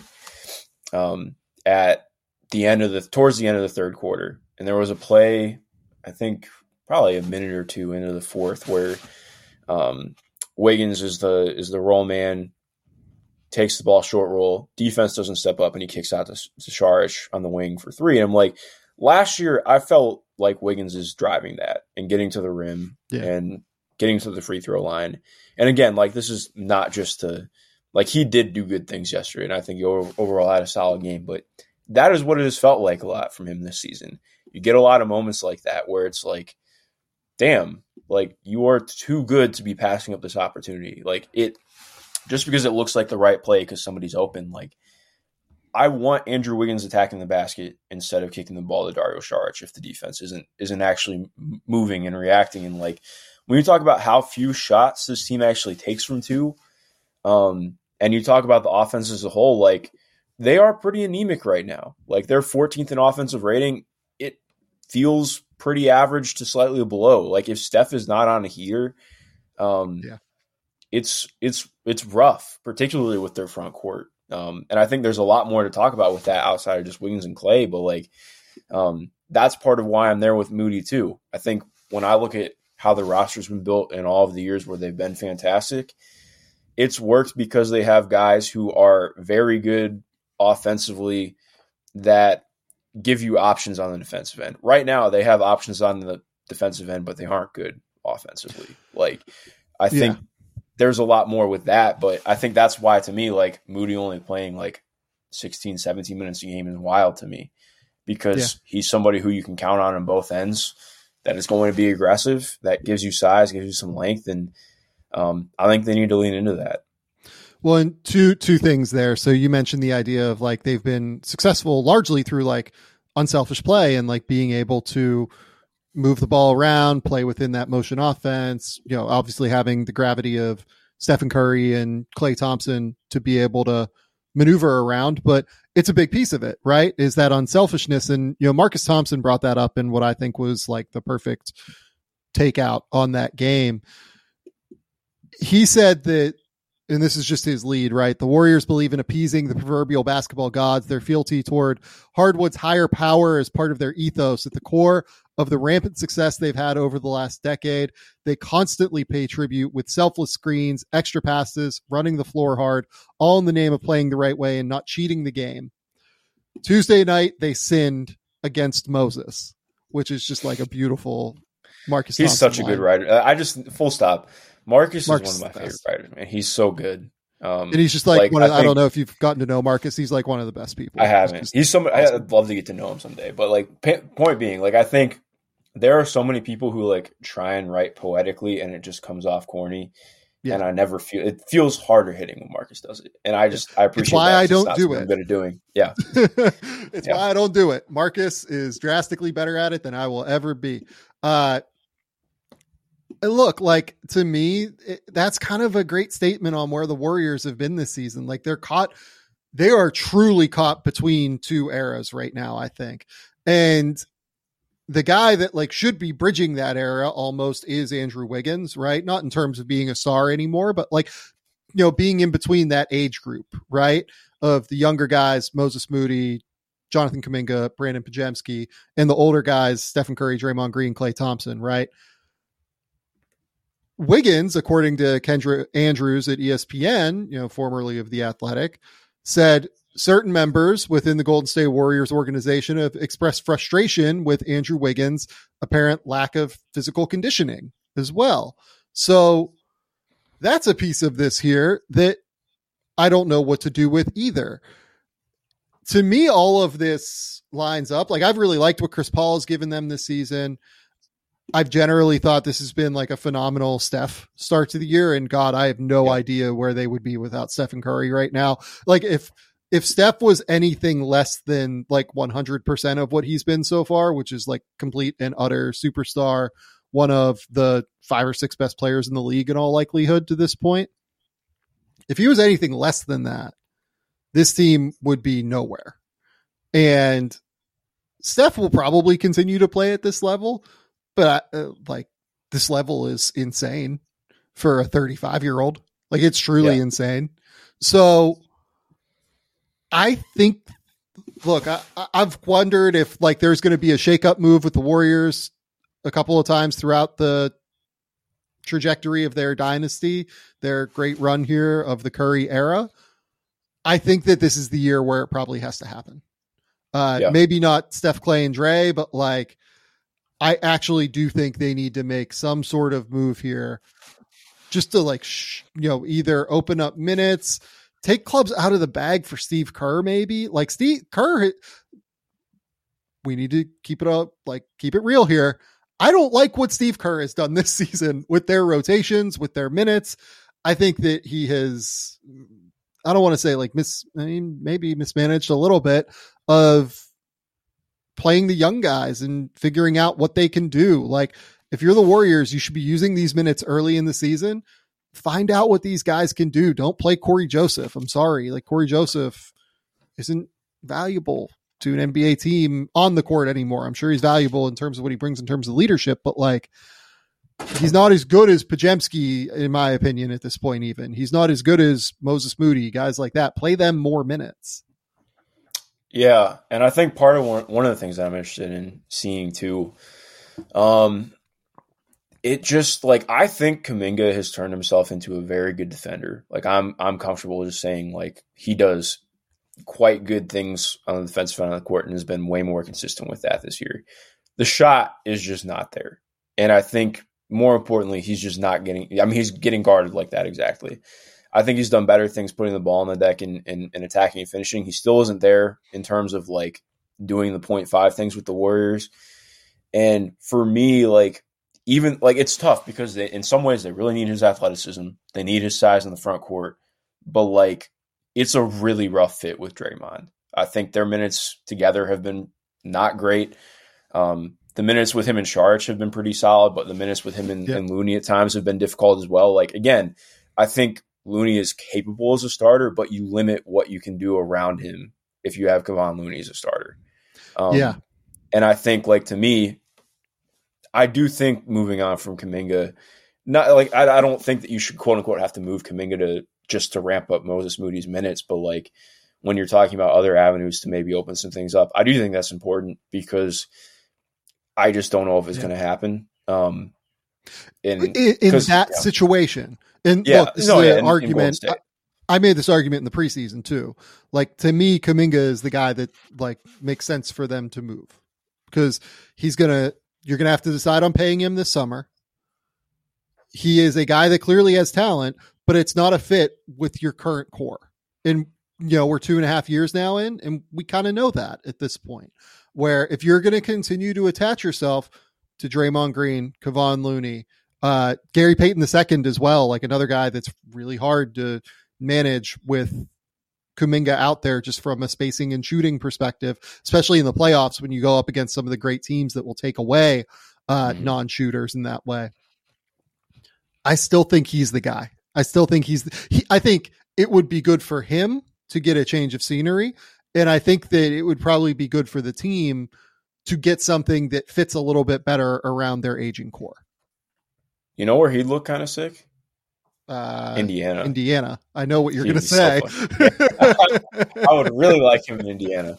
at towards the end of the third quarter, and there was a play I think probably a minute or two into the fourth where Wiggins is the roll man, takes the ball short roll, defense doesn't step up, and he kicks out to Saric on the wing for 3. And I'm last year I felt like Wiggins is driving that and getting to the rim and getting to the free throw line. And again, this is not just to he did do good things yesterday, and I think he overall had a solid game. But that is what it has felt like a lot from him this season. You get a lot of moments like that where it's damn, you are too good to be passing up this opportunity. Just because it looks like the right play because somebody's open, I want Andrew Wiggins attacking the basket instead of kicking the ball to Dario Saric if the defense isn't actually moving and reacting. And like when you talk about how few shots this team actually takes from two, and you talk about the offense as a whole, like they are pretty anemic right now. Like they're 14th in offensive rating. It feels pretty average to slightly below. Like if Steph is not on a heater, it's rough, particularly with their front court. And I think there's a lot more to talk about with that outside of just Wiggins and Clay. But like that's part of why I'm there with Moody too. I think when I look at how the roster's been built in all of the years where they've been fantastic, it's worked because they have guys who are very good offensively that give you options on the defensive end. Right now, they have options on the defensive end, but they aren't good offensively. Like, I think there's a lot more with that, but I think that's why, to me, like, Moody only playing like 16, 17 minutes a game is wild to me because he's somebody who you can count on both ends, that is going to be aggressive, that gives you size, gives you some length, and I think they need to lean into that. Well, and two things there. So you mentioned the idea of like they've been successful largely through like unselfish play and like being able to move the ball around, play within that motion offense, you know, obviously having the gravity of Stephen Curry and Klay Thompson to be able to maneuver around, but it's a big piece of it, right? Is that unselfishness. And, you know, Marcus Thompson brought that up in what I think was like the perfect takeout on that game. He said that, and this is just his lead, right? The Warriors believe in appeasing the proverbial basketball gods. Their fealty toward hardwood's higher power is part of their ethos. At the core of the rampant success they've had over the last decade, they constantly pay tribute with selfless screens, extra passes, running the floor hard, all in the name of playing the right way and not cheating the game. Tuesday night, they sinned against Moses, which is just like a beautiful Marcus He's Thompson such a line. good writer. Full stop. Marcus is one Marcus of my is the favorite best. writers, man. He's so good. And he's just like, I I don't know if you've gotten to know Marcus. He's like one of the best people. I haven't. He's somebody I'd love to get to know him someday. But like, point being, like, I think there are so many people who like try and write poetically, and it just comes off corny. Yeah. And I never it feels harder hitting when Marcus does it. And I appreciate it's why that. I don't do it. I'm good at doing. Yeah. It's why I don't do it. Marcus is drastically better at it than I will ever be. Look, like, to me, that's kind of a great statement on where the Warriors have been this season. Like, they are truly caught between two eras right now, I think. And the guy that like should be bridging that era almost is Andrew Wiggins, right? Not in terms of being a star anymore, but like, you know, being in between that age group, right? Of the younger guys, Moses Moody, Jonathan Kuminga, Brandon Pajemski, and the older guys, Stephen Curry, Draymond Green, Klay Thompson, right? Wiggins, according to Kendra Andrews at ESPN, you know, formerly of The Athletic, said certain members within the Golden State Warriors organization have expressed frustration with Andrew Wiggins' apparent lack of physical conditioning as well. So that's a piece of this here that I don't know what to do with either. To me, all of this lines up. Like, I've really liked what Chris Paul has given them this season. I've generally thought this has been like a phenomenal Steph start to the year. And God, I have no idea where they would be without Stephen Curry right now. Like, if Steph was anything less than like 100% of what he's been so far, which is like complete and utter superstar, one of the 5 or 6 best players in the league in all likelihood to this point, if he was anything less than that, this team would be nowhere. And Steph will probably continue to play at this level, but like, this level is insane for a 35-year-old. Like, it's truly insane. So I think, look, I've wondered if like there's going to be a shakeup move with the Warriors a couple of times throughout the trajectory of their dynasty, their great run here of the Curry era. I think that this is the year where it probably has to happen. Maybe not Steph, Clay, and Dre, but like, I actually do think they need to make some sort of move here just to like, either open up minutes, take clubs out of the bag for Steve Kerr, maybe. Like, Steve Kerr, we need to keep it up, like, keep it real here. I don't like what Steve Kerr has done this season with their rotations, with their minutes. I think that he has, I don't want to say like maybe mismanaged a little bit of playing the young guys and figuring out what they can do. Like if you're the Warriors, you should be using these minutes early in the season. Find out what these guys can do. Don't play Corey Joseph. I'm sorry. Like Corey Joseph isn't valuable to an NBA team on the court anymore. I'm sure he's valuable in terms of what he brings in terms of leadership, but like he's not as good as Podziemski, in my opinion, at this point. Even he's not as good as Moses Moody, guys like that. Play them more minutes. Yeah, and I think part of one of the things that I'm interested in seeing too, it just like I think Kuminga has turned himself into a very good defender. Like I'm comfortable just saying like he does quite good things on the defensive end of the court and has been way more consistent with that this year. The shot is just not there, and I think more importantly, he's just not getting. I mean, he's getting guarded like that exactly. I think he's done better things putting the ball on the deck and attacking and finishing. He still isn't there in terms of like doing the 0.5 things with the Warriors. And for me, like even like it's tough because in some ways they really need his athleticism. They need his size in the front court, but like it's a really rough fit with Draymond. I think their minutes together have been not great. The minutes with him and Saric have been pretty solid, but the minutes with him and Looney at times have been difficult as well. Like again, I think Looney is capable as a starter, but you limit what you can do around him if you have Kevon Looney as a starter. And I think, like, to me, I do think moving on from Kuminga, not like I don't think that you should quote unquote have to move Kuminga to ramp up Moses Moody's minutes, but like when you're talking about other avenues to maybe open some things up, I do think that's important because I just don't know if it's going to happen. In that situation. And look, this is an argument. I made this argument in the preseason too. Like to me, Kuminga is the guy that like makes sense for them to move because you're going to have to decide on paying him this summer. He is a guy that clearly has talent, but it's not a fit with your current core. And, we're 2.5 years now in, and we kind of know that at this point, where if you're going to continue to attach yourself to Draymond Green, Kevon Looney, Gary Payton II as well, like another guy that's really hard to manage with Kuminga out there just from a spacing and shooting perspective, especially in the playoffs when you go up against some of the great teams that will take away non-shooters in that way. I still think he's the guy. I still think I think it would be good for him to get a change of scenery. And I think that it would probably be good for the team to get something that fits a little bit better around their aging core. You know where he'd look kind of sick? Indiana. I know what you're going to say. So I would really like him in Indiana.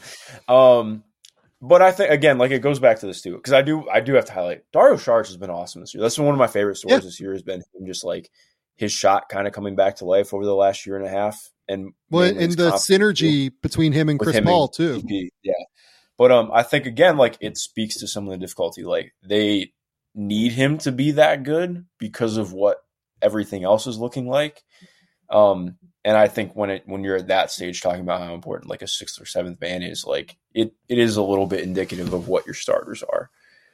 But I think, again, like it goes back to this too, because I do have to highlight Dario Saric has been awesome this year. That's been one of my favorite stories this year has been him just like his shot kind of coming back to life over the last year and a half. And the synergy between him and Chris Paul too. Yeah. But I think, again, like it speaks to some of the difficulty. Like they need him to be that good because of what everything else is looking like. And I think when you're at that stage talking about how important like a 6th or 7th man is, like it is a little bit indicative of what your starters are.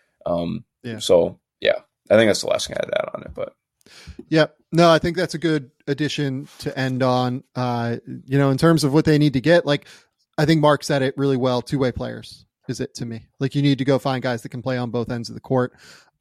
So yeah, I think that's the last thing I'd add on it, but no, I think that's a good addition to end on, in terms of what they need to get. Like I think Mark said it really well. 2-way players is it to me. Like you need to go find guys that can play on both ends of the court.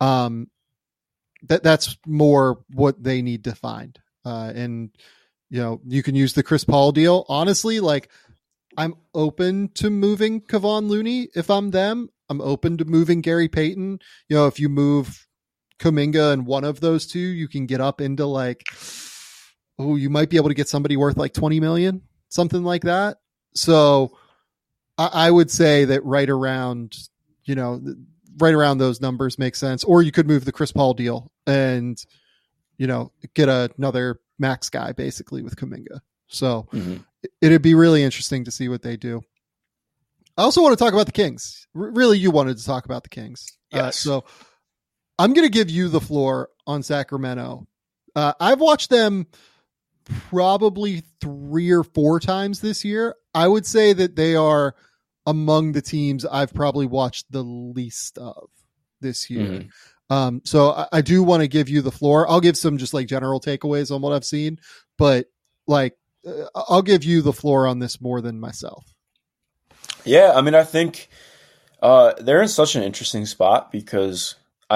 That's more what they need to find. And you can use the Chris Paul deal. Honestly, like I'm open to moving Kevon Looney if I'm them. I'm open to moving Gary Payton. If you move Kuminga and one of those two, you can get up into like, you might be able to get somebody worth like 20 million, something like that. So I would say that right around those numbers make sense. Or you could move the Chris Paul deal and, get another max guy basically with Kuminga. So it'd be really interesting to see what they do. I also want to talk about the Kings. Really, you wanted to talk about the Kings. Yes. So I'm going to give you the floor on Sacramento. I've watched them probably 3 or 4 times this year. I would say that they are among the teams I've probably watched the least of this year. So I do want to give you the floor. I'll give some just like general takeaways on what I've seen, but like I'll give you the floor on this more than myself. Yeah, I mean, I think they're in such an interesting spot because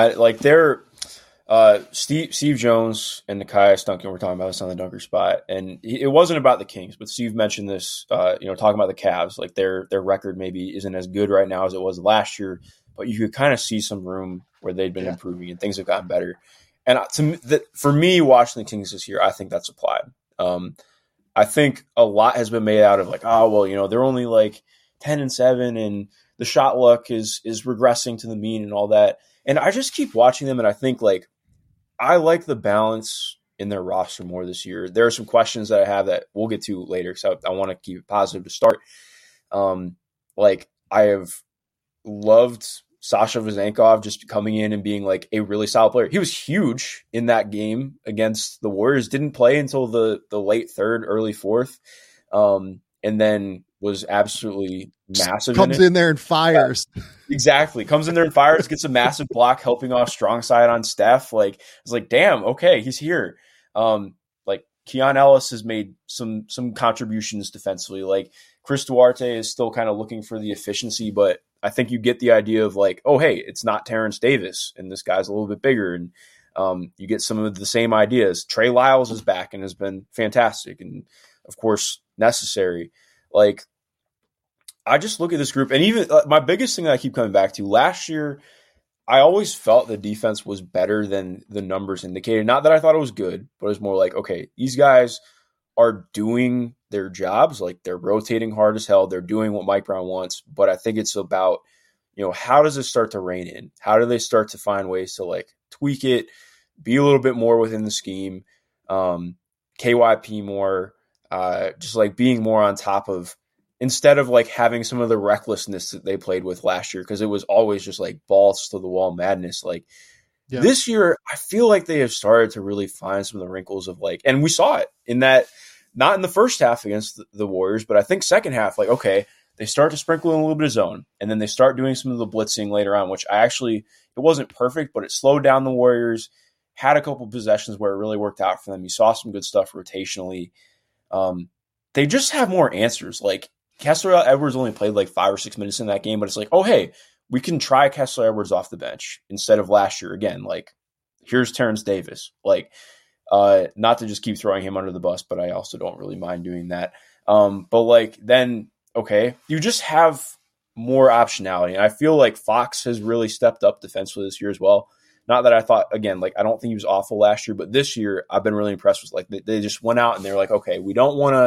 Steve Jones and Nekias Duncan were talking about this on the Dunker spot, and it wasn't about the Kings, but Steve mentioned this, talking about the Cavs, like their record maybe isn't as good right now as it was last year, but you could kind of see some room where they'd been improving and things have gotten better. And for me, watching the Kings this year, I think that's applied. I think a lot has been made out of like, oh, well, they're only like 10-7 and the shot luck is regressing to the mean and all that. And I just keep watching them and I think like, I like the balance in their roster more this year. There are some questions that I have that we'll get to later because I want to keep it positive to start. I have loved Sasha Vezenkov just coming in and being like a really solid player. He was huge in that game against the Warriors, didn't play until the late third, early fourth, and then was absolutely massive. Comes in there and fires. Yeah, exactly. Comes in there and fires, gets a massive block, helping off strong side on Steph. Like, it's like, damn, okay, he's here. Keon Ellis has made some contributions defensively. Like, Chris Duarte is still kind of looking for the efficiency, but I think you get the idea of like, oh, hey, it's not Terrence Davis, and this guy's a little bit bigger, and you get some of the same ideas. Trey Lyles is back and has been fantastic, and of course necessary. Like, I just look at this group, and even my biggest thing that I keep coming back to, last year, I always felt the defense was better than the numbers indicated. Not that I thought it was good, but it was more like, okay, these guys are doing their jobs. Like, they're rotating hard as hell. They're doing what Mike Brown wants. But I think it's about, how does it start to rein in? How do they start to find ways to like tweak it, be a little bit more within the scheme, KYP more, just like being more on top of, instead of like having some of the recklessness that they played with last year, because it was always just like balls to the wall madness. Like, this year, I feel like they have started to really find some of the wrinkles of like, and we saw it in that, not in the first half against the Warriors, but I think second half, like, okay, they start to sprinkle in a little bit of zone, and then they start doing some of the blitzing later on, which it wasn't perfect, but it slowed down the Warriors, had a couple possessions where it really worked out for them. You saw some good stuff rotationally. They just have more answers. Like, Kessler Edwards only played like 5 or 6 minutes in that game, but it's like, oh, hey, we can try Kessler Edwards off the bench instead of last year. Again, like, here's Terrence Davis. Like, not to just keep throwing him under the bus, but I also don't really mind doing that. But like, then, okay, you just have more optionality. And I feel like Fox has really stepped up defensively this year as well. Not that I thought, again, like, I don't think he was awful last year, but this year I've been really impressed with, like, they just went out and they're like, okay, we don't want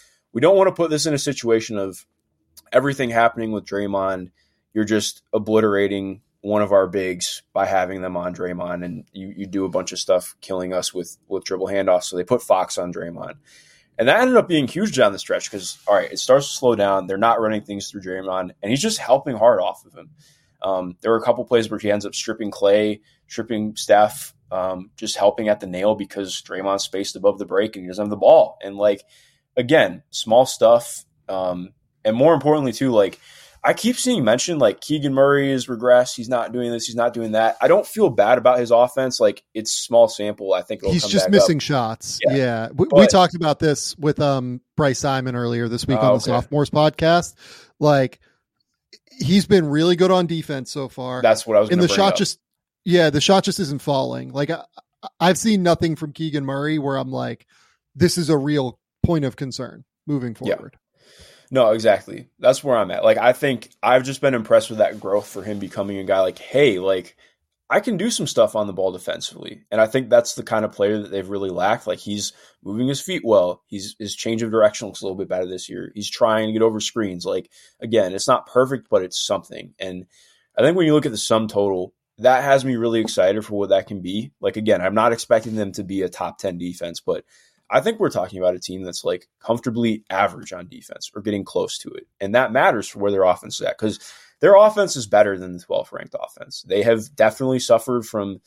to put this in a situation of everything happening with Draymond. You're just obliterating one of our bigs by having them on Draymond, and you do a bunch of stuff killing us with dribble handoffs. So they put Fox on Draymond. And that ended up being huge down the stretch because, all right, it starts to slow down. They're not running things through Draymond, and he's just helping hard off of him. There were a couple plays where he ends up stripping Clay, stripping Steph, just helping at the nail because Draymond's spaced above the break and he doesn't have the ball. And, like, again, small stuff. And more importantly, too, like, I keep seeing mentioned, like, Keegan Murray is regressed. He's not doing this. He's not doing that. I don't feel bad about his offense. Like, it's small sample. I think he's just missing shots. Yeah. We talked about this with Bryce Simon earlier this week on the Sophomores podcast. Like, he's been really good on defense so far. That's what I was going to bring up. The shot just isn't falling. Like, I've seen nothing from Keegan Murray where I'm like, this is a real point of concern moving forward. Yeah. No, exactly. That's where I'm at. Like, I think I've just been impressed with that growth for him becoming a guy like, hey, like, I can do some stuff on the ball defensively. And I think that's the kind of player that they've really lacked. Like, he's moving his feet well. His change of direction looks a little bit better this year. He's trying to get over screens. Like, again, it's not perfect, but it's something. And I think when you look at the sum total, that has me really excited for what that can be. Like, again, I'm not expecting them to be a top 10 defense, but I think we're talking about a team that's like comfortably average on defense or getting close to it. And that matters for where their offense is at because their offense is better than the 12th ranked offense. They have definitely suffered from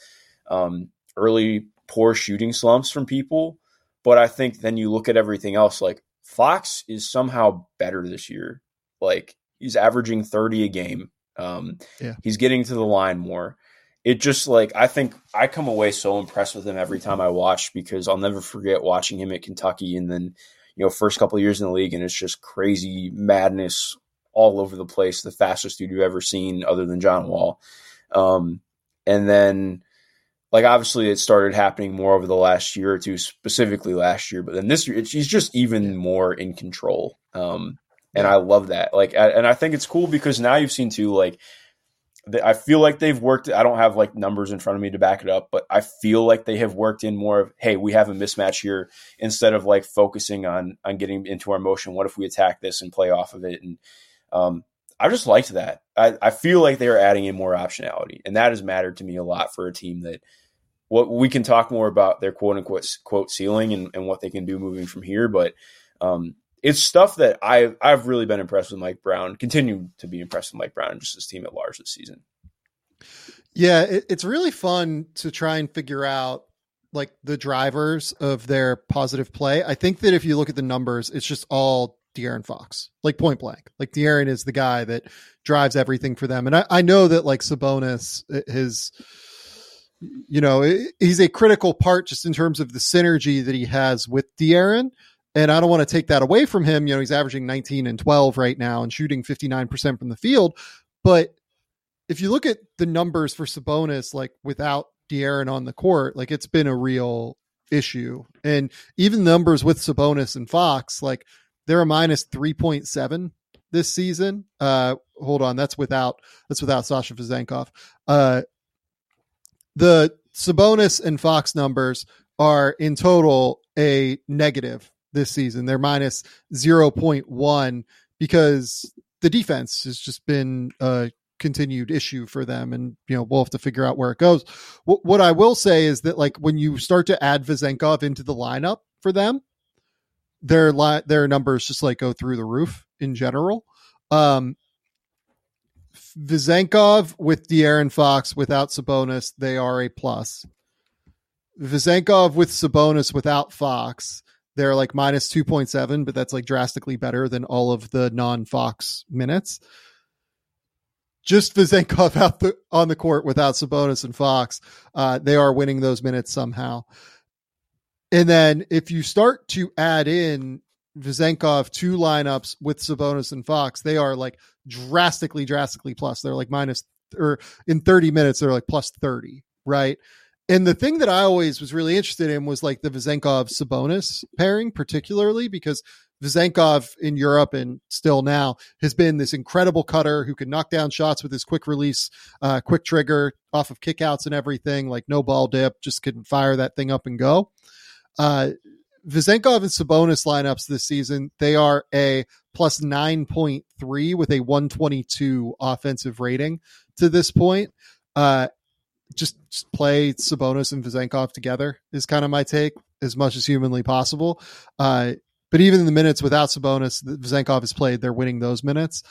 early poor shooting slumps from people. But I think then you look at everything else, like Fox is somehow better this year. Like, he's averaging 30 a game. He's getting to the line more. It just, like, I think I come away so impressed with him every time I watch because I'll never forget watching him at Kentucky. And then first couple of years in the league, and it's just crazy madness all over the place. The fastest dude you've ever seen other than John Wall. And then obviously it started happening more over the last year or two, specifically last year, but then this year he's just even more in control. And I love that. And I think it's cool because now you've seen too, I feel like they've worked. I don't have numbers in front of me to back it up, but I feel like they have worked in more of, hey, we have a mismatch here, instead of focusing on getting into our motion. What if we attack this and play off of it? And I just liked that. I feel like they are adding in more optionality, and that has mattered to me a lot for a team that we can talk more about their quote unquote quote ceiling and what they can do moving from here. But it's stuff that I've really been impressed with Mike Brown, continue to be impressed with Mike Brown and just his team at large this season. Yeah, it's really fun to try and figure out the drivers of their positive play. I think that if you look at the numbers, it's just all De'Aaron Fox, point blank. De'Aaron is the guy that drives everything for them. And I know that Sabonis, he's a critical part just in terms of the synergy that he has with De'Aaron. And I don't want to take that away from him. He's averaging 19 and 12 right now and shooting 59% from the field. But if you look at the numbers for Sabonis, without De'Aaron on the court, it's been a real issue. And even numbers with Sabonis and Fox, they're a minus 3.7 this season. Hold on. That's without Sasha Vezenkov. The Sabonis and Fox numbers are in total a negative this season. They're minus 0.1 because the defense has just been a continued issue for them. And, we'll have to figure out where it goes. What I will say is that when you start to add Vezenkov into the lineup for them, their numbers just go through the roof in general. Vezenkov with De'Aaron Fox without Sabonis, they are a plus. Vezenkov with Sabonis without Fox, they're minus 2.7, but that's drastically better than all of the non-Fox minutes. Just Vezenkov on the court without Sabonis and Fox, they are winning those minutes somehow. And then if you start to add in Vezenkov to lineups with Sabonis and Fox, they are drastically plus. They're minus, or in 30 minutes, they're plus 30, right? And the thing that I always was really interested in was the Vezenkov Sabonis pairing, particularly because Vezenkov in Europe and still now has been this incredible cutter who can knock down shots with his quick release, quick trigger off of kickouts and everything, no ball dip, just couldn't fire that thing up and go. Vezenkov and Sabonis lineups this season, they are a plus 9.3 with a 122 offensive rating to this point. Just play Sabonis and Vezenkov together is kind of my take, as much as humanly possible. But even in the minutes without Sabonis, Vezenkov has played, they're winning those minutes.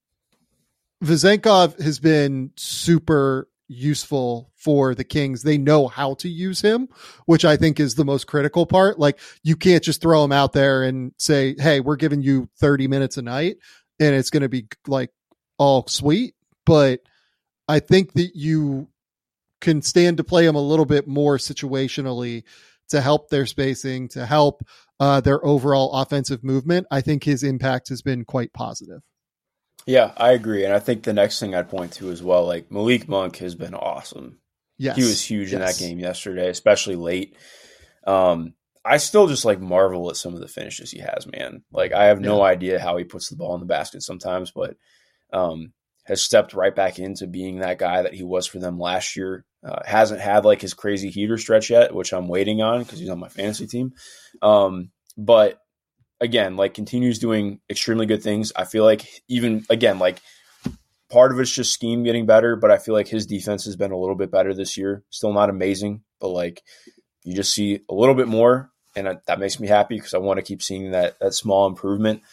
Vezenkov has been super useful for the Kings. They know how to use him, which I think is the most critical part. You can't just throw him out there and say, hey, we're giving you 30 minutes a night and it's going to be all sweet. But I think that you can stand to play him a little bit more situationally to help their spacing, to help their overall offensive movement. I think his impact has been quite positive. Yeah, I agree. And I think the next thing I'd point to as well, Malik Monk has been awesome. Yes. He was huge in that game yesterday, especially late. I still just marvel at some of the finishes he has, man. I have no idea how he puts the ball in the basket sometimes, but has stepped right back into being that guy that he was for them last year. Hasn't had his crazy heater stretch yet, which I'm waiting on because he's on my fantasy team. But again, continues doing extremely good things. I feel even again, part of it's just scheme getting better, but I feel his defense has been a little bit better this year. Still not amazing, but you just see a little bit more, and that makes me happy because I want to keep seeing that small improvement.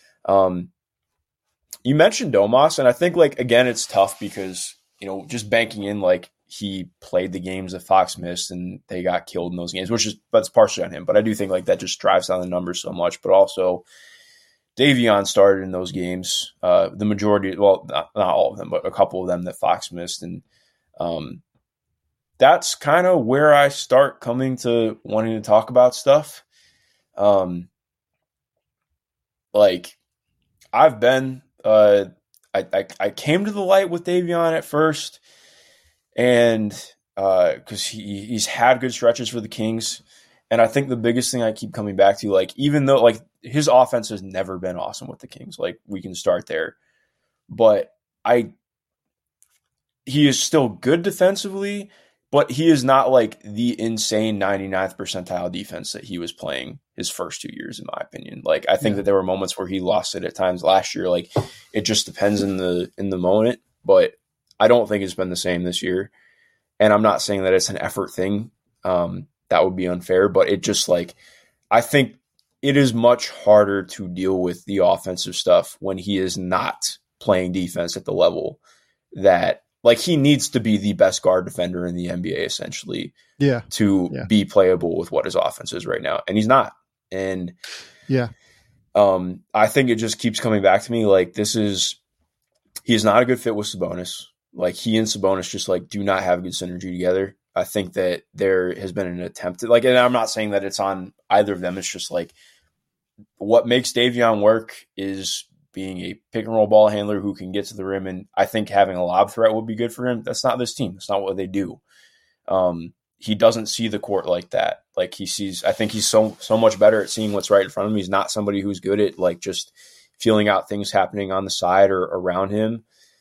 You mentioned Domas, and I think again, it's tough because, just banking in he played the games that Fox missed and they got killed in those games, that's partially on him. But I do think that just drives down the numbers so much. But also Davion started in those games, the majority, well, not all of them, but a couple of them that Fox missed. And that's kind of where I start coming to wanting to talk about stuff. like I've been, I came to the light with Davion at first, and because he's had good stretches for the Kings, and I think the biggest thing I keep coming back to, like even though like his offense has never been awesome with the Kings, like we can start there, but he is still good defensively, but he is not like the insane 99th percentile defense that he was playing his first 2 years, in my opinion. Like I think that there were moments where he lost it at times last year. Like it just depends in the moment, but I don't think it's been the same this year. And I'm not saying that it's an effort thing. That would be unfair, but it just like I think it is much harder to deal with the offensive stuff when he is not playing defense at the level that. Like he needs to be the best guard defender in the NBA essentially to be playable with what his offense is right now. And he's not. And I think it just keeps coming back to me. Like he is not a good fit with Sabonis. Like he and Sabonis just like do not have good synergy together. I think that there has been an attempt to like, and I'm not saying that it's on either of them. It's just like what makes Davion work is being a pick and roll ball handler who can get to the rim. And I think having a lob threat would be good for him. That's not this team. That's not what they do. He doesn't see the court like that. Like I think he's so much better at seeing what's right in front of him. He's not somebody who's good at like just feeling out things happening on the side or around him.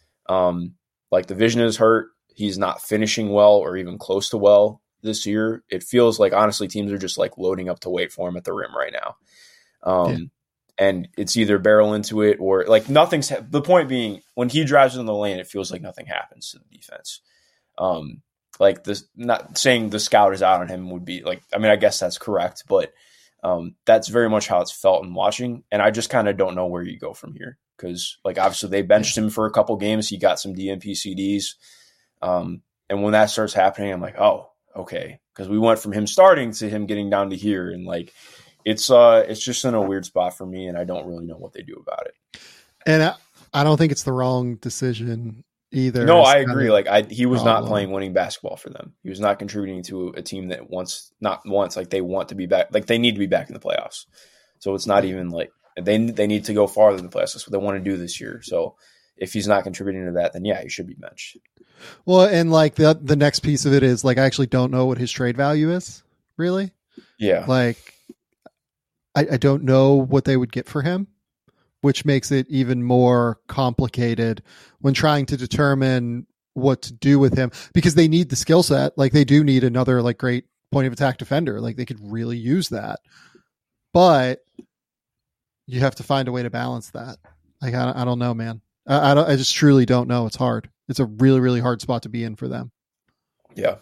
Like the vision is hurt. He's not finishing well or even close to well this year. It feels like honestly teams are just like loading up to wait for him at the rim right now. And it's either barrel into it or like nothing's the point being when he drives in the lane, it feels like nothing happens to the defense. Like this, not saying the scout is out on him would be like, I mean, I guess that's correct, but that's very much how it's felt in watching. And I just kind of don't know where you go from here. Cause like, obviously they benched him for a couple games. He got some DNP CDs. And when that starts happening, I'm like, oh, okay. Cause we went from him starting to him getting down to here. And like, it's just in a weird spot for me, and I don't really know what they do about it. And I don't think it's the wrong decision either. No, I agree. Like he was not playing winning basketball for them. He was not contributing to a team that like they want to be back. Like they need to be back in the playoffs. So it's not even like they need to go farther than the playoffs. That's what they want to do this year. So if he's not contributing to that, then yeah, he should be benched. Well, and like the next piece of it is like I actually don't know what his trade value is really. Yeah, like. I don't know what they would get for him, which makes it even more complicated when trying to determine what to do with him because they need the skill set. Like they do need another like great point of attack defender. Like they could really use that, but you have to find a way to balance that. Like, I don't know, man. I just truly don't know. It's hard. It's a really, really hard spot to be in for them. Yeah.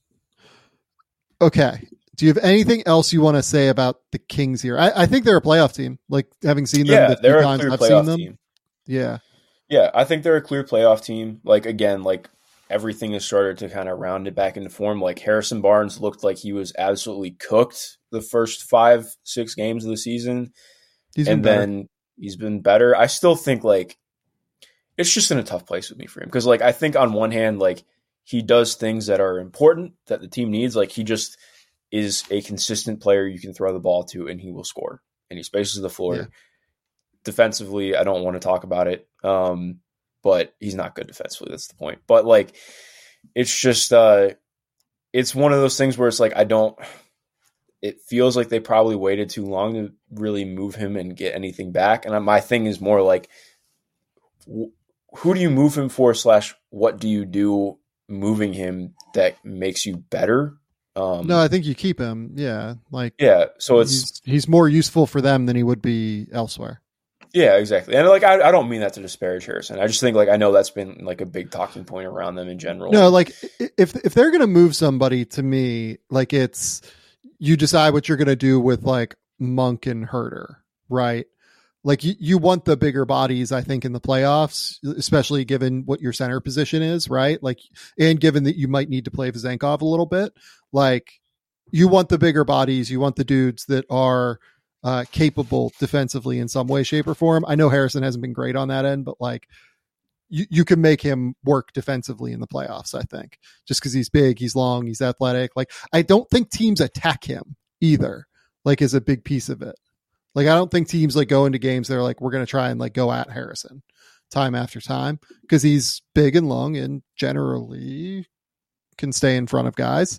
Okay. Do you have anything else you want to say about the Kings here? I think they're a playoff team. Like having seen them the they're few times I've seen them. Team. Yeah. Yeah. I think they're a clear playoff team. Like again, like everything has started to kind of round it back into form. Like Harrison Barnes looked like he was absolutely cooked the first 5-6 games of the season. He's been better. I still think like it's just in a tough place with me for him. Cause like, I think on one hand, like he does things that are important that the team needs. Like he just is a consistent player you can throw the ball to and he will score and he spaces the floor. Yeah. Defensively, I don't want to talk about it. But he's not good defensively. That's the point. But like, it's just, it's one of those things where it's like, it feels like they probably waited too long to really move him and get anything back. And my thing is more like, who do you move him for / what do you do moving him that makes you better? No, I think you keep him. Yeah. Like, yeah. So he's more useful for them than he would be elsewhere. Yeah, exactly. And like, I don't mean that to disparage Harrison. I just think like, I know that's been like a big talking point around them in general. No, like if they're going to move somebody, to me, like it's, you decide what you're going to do with like Monk and Herter, right? Like you want the bigger bodies, I think, in the playoffs, especially given what your center position is, right? Like, and given that you might need to play Vezenkov a little bit, like you want the bigger bodies, you want the dudes that are capable defensively in some way, shape, or form. I know Harrison hasn't been great on that end, but like you can make him work defensively in the playoffs, I think, just because he's big, he's long, he's athletic. Like, I don't think teams attack him either, like, is a big piece of it. Like, I don't think teams like go into games they're like, we're going to try and like go at Harrison time after time because he's big and long and generally can stay in front of guys.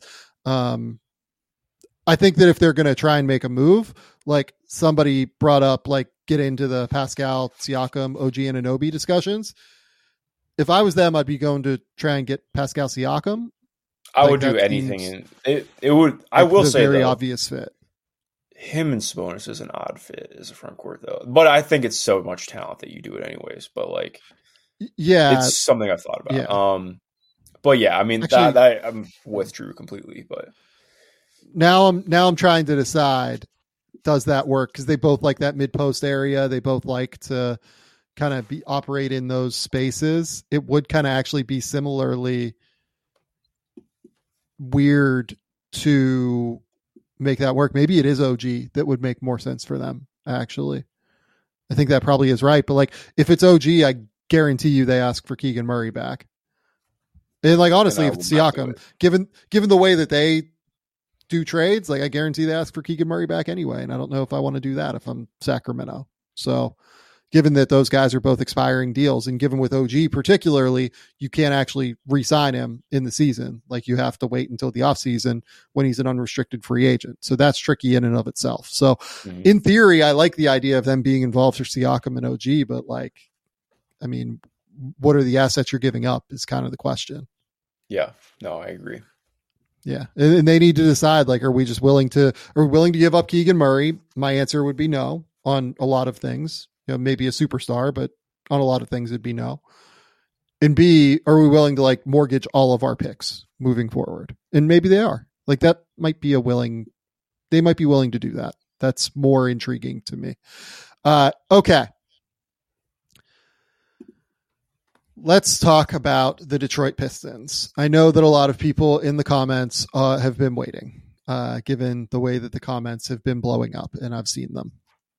I think that if they're going to try and make a move, like somebody brought up, like get into the Pascal, Siakam, OG Anunoby discussions. If I was them, I'd be going to try and get Pascal Siakam. I would do anything, and it would. I will say very though, obvious fit. Him and Sabonis is an odd fit as a front court, though. But I think it's so much talent that you do it anyways. But like, yeah, it's something I've thought about. Yeah. But yeah, I mean, actually, that I'm with Drew completely. But now I'm trying to decide, does that work? Because they both like that mid post area. They both like to kind of operate in those spaces. It would kind of actually be similarly weird to make that work. Maybe it is OG that would make more sense for them. Actually, I think that probably is right. But like, if it's OG, I guarantee you they ask for Keegan Murray back. And like, honestly, if it's Siakam, given the way that they do trades, like I guarantee they ask for Keegan Murray back anyway. And I don't know if I want to do that if I'm Sacramento. So given that those guys are both expiring deals, and given with OG particularly, you can't actually re-sign him in the season. Like, you have to wait until the offseason when he's an unrestricted free agent. So that's tricky in and of itself. So in theory, I like the idea of them being involved for Siakam and OG, but like, I mean, what are the assets you're giving up is kind of the question. Yeah, no, I agree. Yeah. And they need to decide, like, are we willing to give up Keegan Murray? My answer would be no on a lot of things. You know, maybe a superstar, but on a lot of things it'd be no. And B, are we willing to like mortgage all of our picks moving forward? And maybe they are. Like, that might be they might be willing to do that. That's more intriguing to me. Okay. Let's talk about the Detroit Pistons. I know that a lot of people in the comments have been waiting, given the way that the comments have been blowing up, and I've seen them.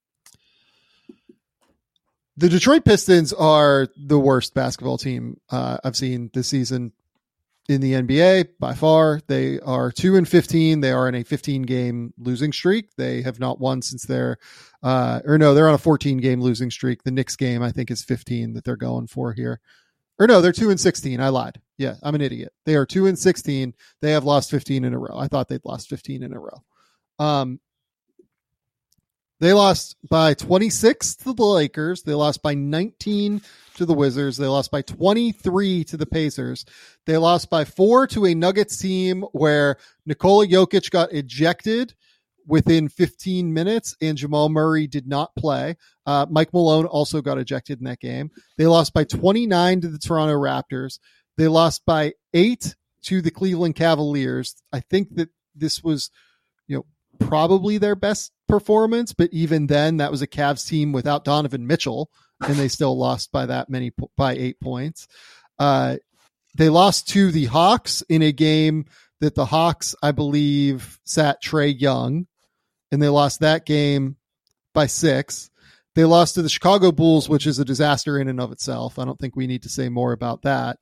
The Detroit Pistons are the worst basketball team I've seen this season in the NBA by far. They are 2-15. They are in a 15-game losing streak. They have not won since they're on a 14-game losing streak. The Knicks game, I think, is 15 that they're going for here. Or no, they're 2-16. I lied. Yeah, I'm an idiot. They are 2-16. They have lost 15 in a row. I thought they'd lost 15 in a row. They lost by 26 to the Lakers. They lost by 19 to the Wizards. They lost by 23 to the Pacers. They lost by 4 to a Nuggets team where Nikola Jokic got ejected within 15 minutes and Jamal Murray did not play. Mike Malone also got ejected in that game. They lost by 29 to the Toronto Raptors. They lost by 8 to the Cleveland Cavaliers. I think that this was, probably their best performance, but even then that was a Cavs team without Donovan Mitchell, and they still lost by by 8 points. They lost to the Hawks in a game that the Hawks, I believe, sat Trae Young, and they lost that game by 6. They lost to the Chicago Bulls, which is a disaster in and of itself. I don't think we need to say more about that.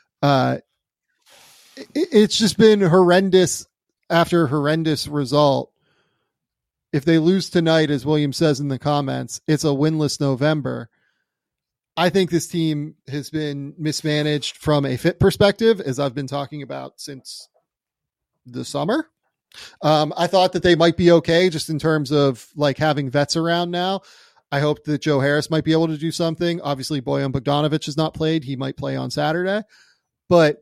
It's just been horrendous after horrendous result. If they lose tonight, as William says in the comments, it's a winless November. I think this team has been mismanaged from a fit perspective, as I've been talking about since the summer. I thought that they might be okay just in terms of like having vets around now. I hope that Joe Harris might be able to do something. Obviously, Bojan Bogdanovic has not played. He might play on Saturday. But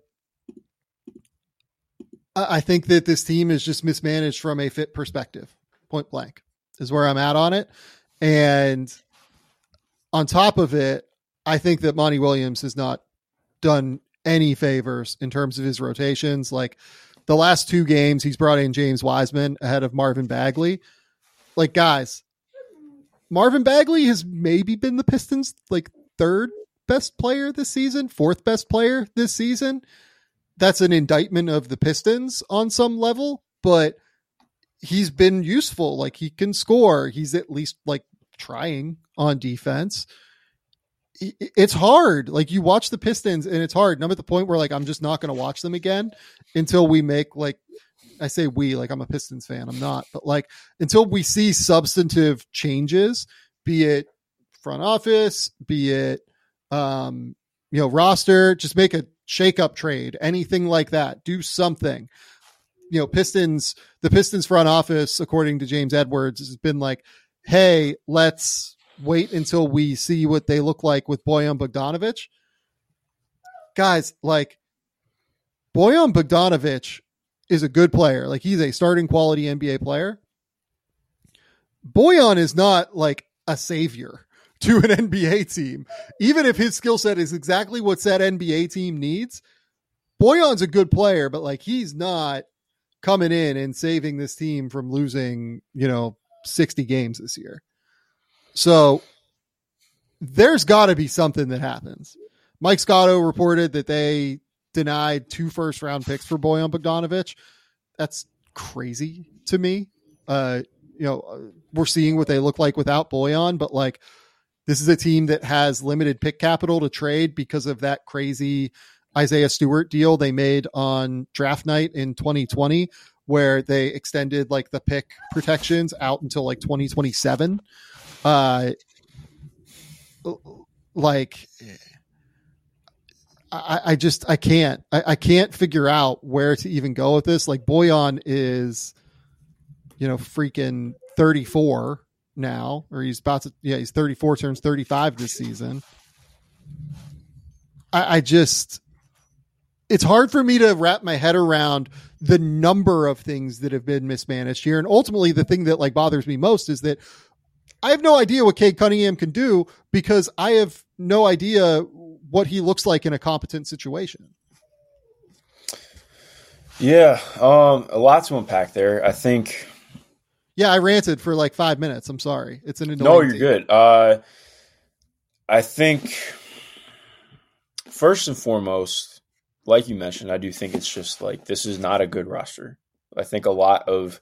I think that this team is just mismanaged from a fit perspective. Point blank is where I'm at on it. And on top of it, I think that Monty Williams has not done any favors in terms of his rotations. Like the last 2 games, he's brought in James Wiseman ahead of Marvin Bagley. Like, guys, Marvin Bagley has maybe been the Pistons' like 3rd best player this season, 4th best player this season. That's an indictment of the Pistons on some level, but he's been useful. Like, he can score. He's at least like trying on defense. It's hard. Like, you watch the Pistons and it's hard. And I'm at the point where like, I'm just not going to watch them again until we make like I say we, like I'm a Pistons fan. I'm not, but like until we see substantive changes, be it front office, be it, roster, just make a shake up trade, anything like that, do something. The Pistons front office, according to James Edwards, has been like, hey, let's wait until we see what they look like with Bojan Bogdanovic. Guys, like Bojan Bogdanovic is a good player. Like he's a starting quality NBA player. Bojan is not like a savior to an NBA team. Even if his skill set is exactly what that NBA team needs, Bojan's a good player, but like he's not coming in and saving this team from losing, 60 games this year. So there's got to be something that happens. Mike Scotto reported that they denied 2 first-round picks for Bojan Bogdanovic. That's crazy to me. We're seeing what they look like without Bojan, but like this is a team that has limited pick capital to trade because of that crazy Isaiah Stewart deal they made on draft night in 2020, where they extended like the pick protections out until like 2027. I can't figure out where to even go with this. Like Bojan is, freaking 34 now, or he's 34, turns 35 this season. It's hard for me to wrap my head around the number of things that have been mismanaged here. And ultimately the thing that like bothers me most is that I have no idea what Cade Cunningham can do because I have no idea what he looks like in a competent situation. Yeah. A lot to unpack there. I think. Yeah. I ranted for like 5 minutes. I'm sorry. It's an annoying No, you're team. good. I think first and foremost, like you mentioned, I do think it's just like, this is not a good roster. I think a lot of,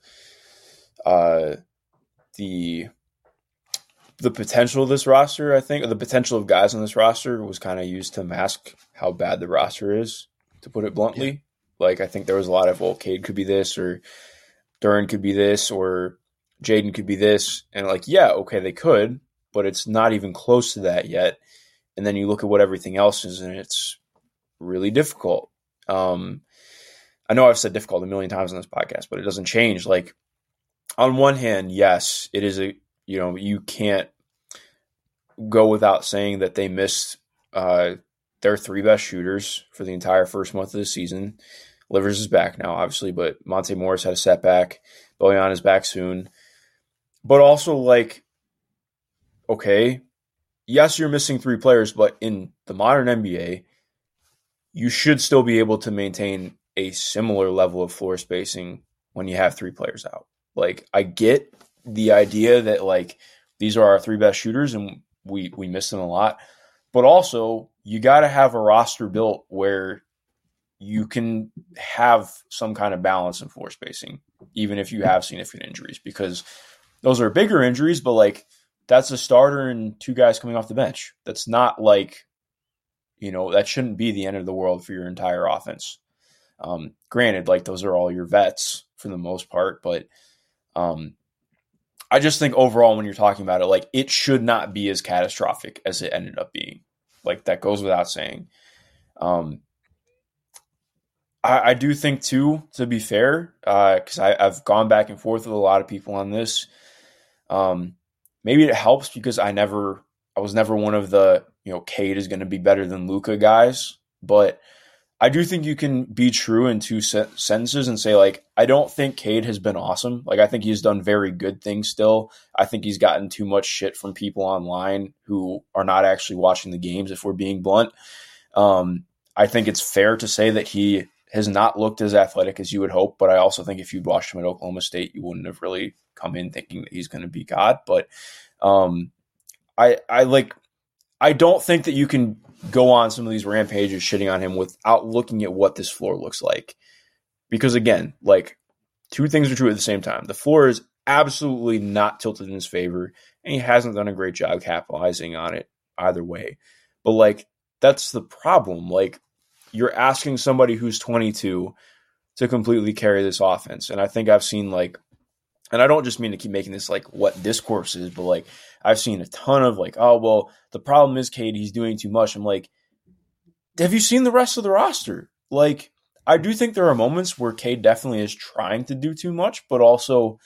the potential of this roster, I think, or the potential of guys on this roster was kind of used to mask how bad the roster is, to put it bluntly. Yeah. Like, I think there was a lot of, well, Cade could be this, or Duren could be this, or Jaden could be this. And like, yeah, okay, they could, but it's not even close to that yet. And then you look at what everything else is, and it's really difficult. I know I've said difficult a million times on this podcast, but it doesn't change. Like, on one hand, yes, it is you can't go without saying that they missed their 3 best shooters for the entire first month of the season. Livers is back now, obviously, but Monte Morris had a setback. Bojan is back soon. But also, like, okay, yes, you're missing 3 players, but in the modern NBA, you should still be able to maintain a similar level of floor spacing when you have 3 players out. Like, I get the idea that, like, these are our 3 best shooters and we miss them a lot. But also, you got to have a roster built where you can have some kind of balance in floor spacing, even if you have significant injuries, because those are bigger injuries, but, like, that's a starter and 2 guys coming off the bench. That's not like, that shouldn't be the end of the world for your entire offense. Granted, like, those are all your vets for the most part, but I just think overall when you're talking about it, like, it should not be as catastrophic as it ended up being. Like, that goes without saying. I do think, too, to be fair, because I've gone back and forth with a lot of people on this. Maybe it helps because I was never one of the, Cade is going to be better than Luka guys. But I do think you can be true in 2 sentences and say, like, I don't think Cade has been awesome. Like, I think he's done very good things still. I think he's gotten too much shit from people online who are not actually watching the games, if we're being blunt. I think it's fair to say that he has not looked as athletic as you would hope, but I also think if you'd watched him at Oklahoma State, you wouldn't have really come in thinking that he's going to be God. But I don't think that you can go on some of these rampages shitting on him without looking at what this floor looks like. Because again, like, 2 things are true at the same time. The floor is absolutely not tilted in his favor, and he hasn't done a great job capitalizing on it either way. But, like, that's the problem. Like, you're asking somebody who's 22 to completely carry this offense. And I think I've seen like, and I don't just mean to keep making this like what discourse is, but like I've seen a ton of like, oh, well, the problem is Cade, he's doing too much. I'm like, have you seen the rest of the roster? Like, I do think there are moments where Cade definitely is trying to do too much, but also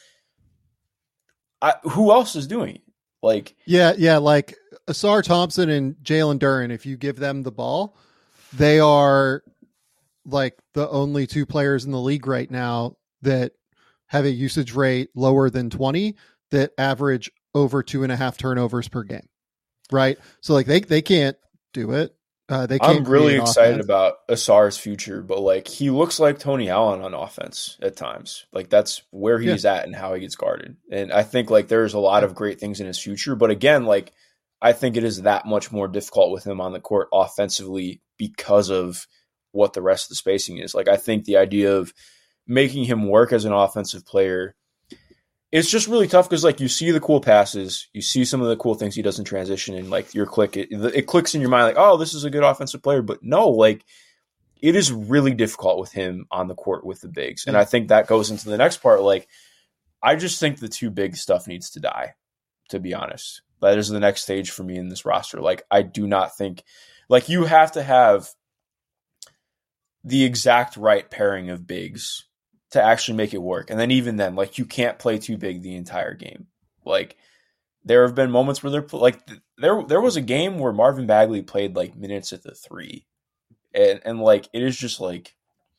who else is doing it? Like, yeah, like Asar Thompson and Jalen Duren, if you give them the ball, they are like the only two players in the league right now that have a usage rate lower than 20 that average over 2.5 turnovers per game. Right. So like they can't do it. They can't. I'm really excited about Asar's future, but like he looks like Tony Allen on offense at times. Like that's where he's at and how he gets guarded. And I think like there's a lot of great things in his future, but again, like I think it is that much more difficult with him on the court offensively because of what the rest of the spacing is. Like I think the idea of making him work as an offensive player, it's just really tough because like you see the cool passes, you see some of the cool things he does in transition, and like it clicks in your mind like, oh, this is a good offensive player. But no, like it is really difficult with him on the court with the bigs. And I think that goes into the next part. Like I just think the two big stuff needs to die, to be honest. That is the next stage for me in this roster. Like I do not think like you have to have the exact right pairing of bigs to actually make it work. And then even then, like you can't play too big the entire game. Like there have been moments where there was a game where Marvin Bagley played like minutes at the 3. And like, it is just like,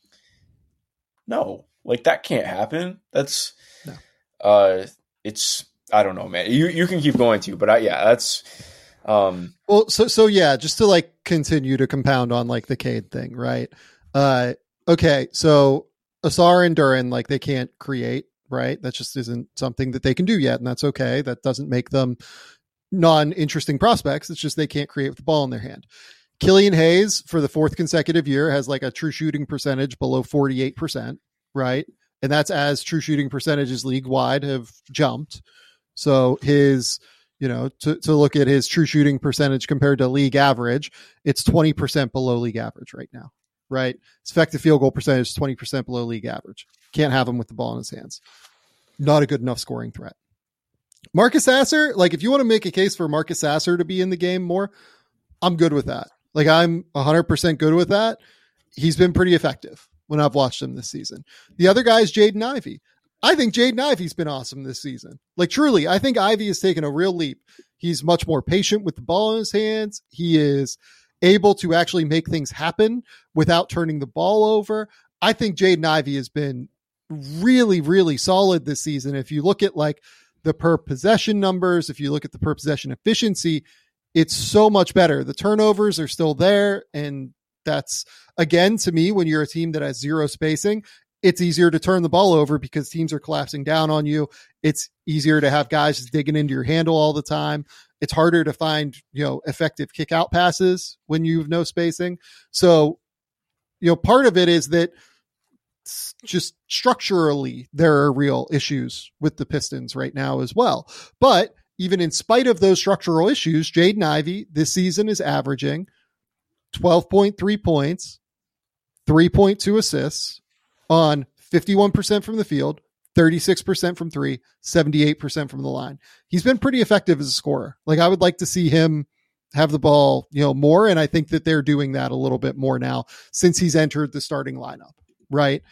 no, like that can't happen. That's, it's, I don't know, man. You can keep going too, but that's, well, so yeah, just to like continue to compound on like the Cade thing, right? Okay. So Asar and Duren, like they can't create, right? That just isn't something that they can do yet. And that's okay. That doesn't make them non-interesting prospects. It's just, they can't create with the ball in their hand. Killian Hayes for the 4th consecutive year has like a true shooting percentage below 48%, right? And that's as true shooting percentages league wide have jumped. So his, to look at his true shooting percentage compared to league average, it's 20% below league average right now. Right. His effective field goal percentage is 20% below league average. Can't have him with the ball in his hands. Not a good enough scoring threat. Marcus Sasser, like if you want to make a case for Marcus Sasser to be in the game more, I'm good with that. Like I'm 100% good with that. He's been pretty effective when I've watched him this season. The other guy is Jaden Ivey. I think Jaden Ivey's been awesome this season. Like truly, I think Ivey has taken a real leap. He's much more patient with the ball in his hands. He is able to actually make things happen without turning the ball over. I think Jaden Ivey has been really, really solid this season. If you look at like the per possession numbers, if you look at the per possession efficiency, it's so much better. The turnovers are still there. And that's, again, to me, when you're a team that has zero spacing, it's easier to turn the ball over because teams are collapsing down on you. It's easier to have guys just digging into your handle all the time. It's harder to find, effective kick out passes when you have no spacing. So, part of it is that just structurally, there are real issues with the Pistons right now as well. But even in spite of those structural issues, Jaden Ivey this season is averaging 12.3 points, 3.2 assists on 51% from the field, 36% from 3, 78% from the line. He's been pretty effective as a scorer. Like I would like to see him have the ball, more. And I think that they're doing that a little bit more now since he's entered the starting lineup. Right.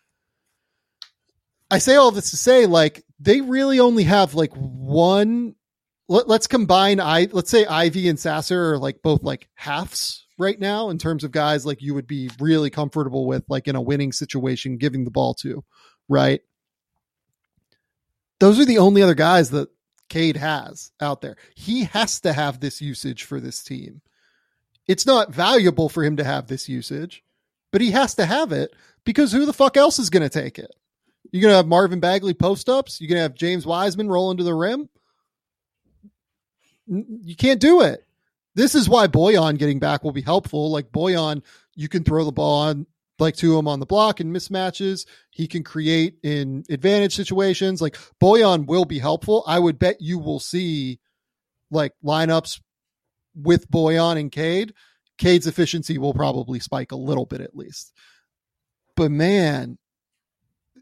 I say all this to say, like, they really only have like one. Let's combine. Let's say Ivey and Sasser are like both like halves right now in terms of guys like you would be really comfortable with, like in a winning situation, giving the ball to, right? Those are the only other guys that Cade has out there. He has to have this usage for this team. It's not valuable for him to have this usage, but he has to have it because who the fuck else is going to take it? You're going to have Marvin Bagley post-ups. You're going to have James Wiseman rolling to the rim. You can't do it. This is why Bojan getting back will be helpful. Like Bojan, you can throw the ball on like to him on the block in mismatches. He can create in advantage situations. Like Bojan will be helpful. I would bet you will see like lineups with Bojan and Cade. Cade's efficiency will probably spike a little bit at least. But man,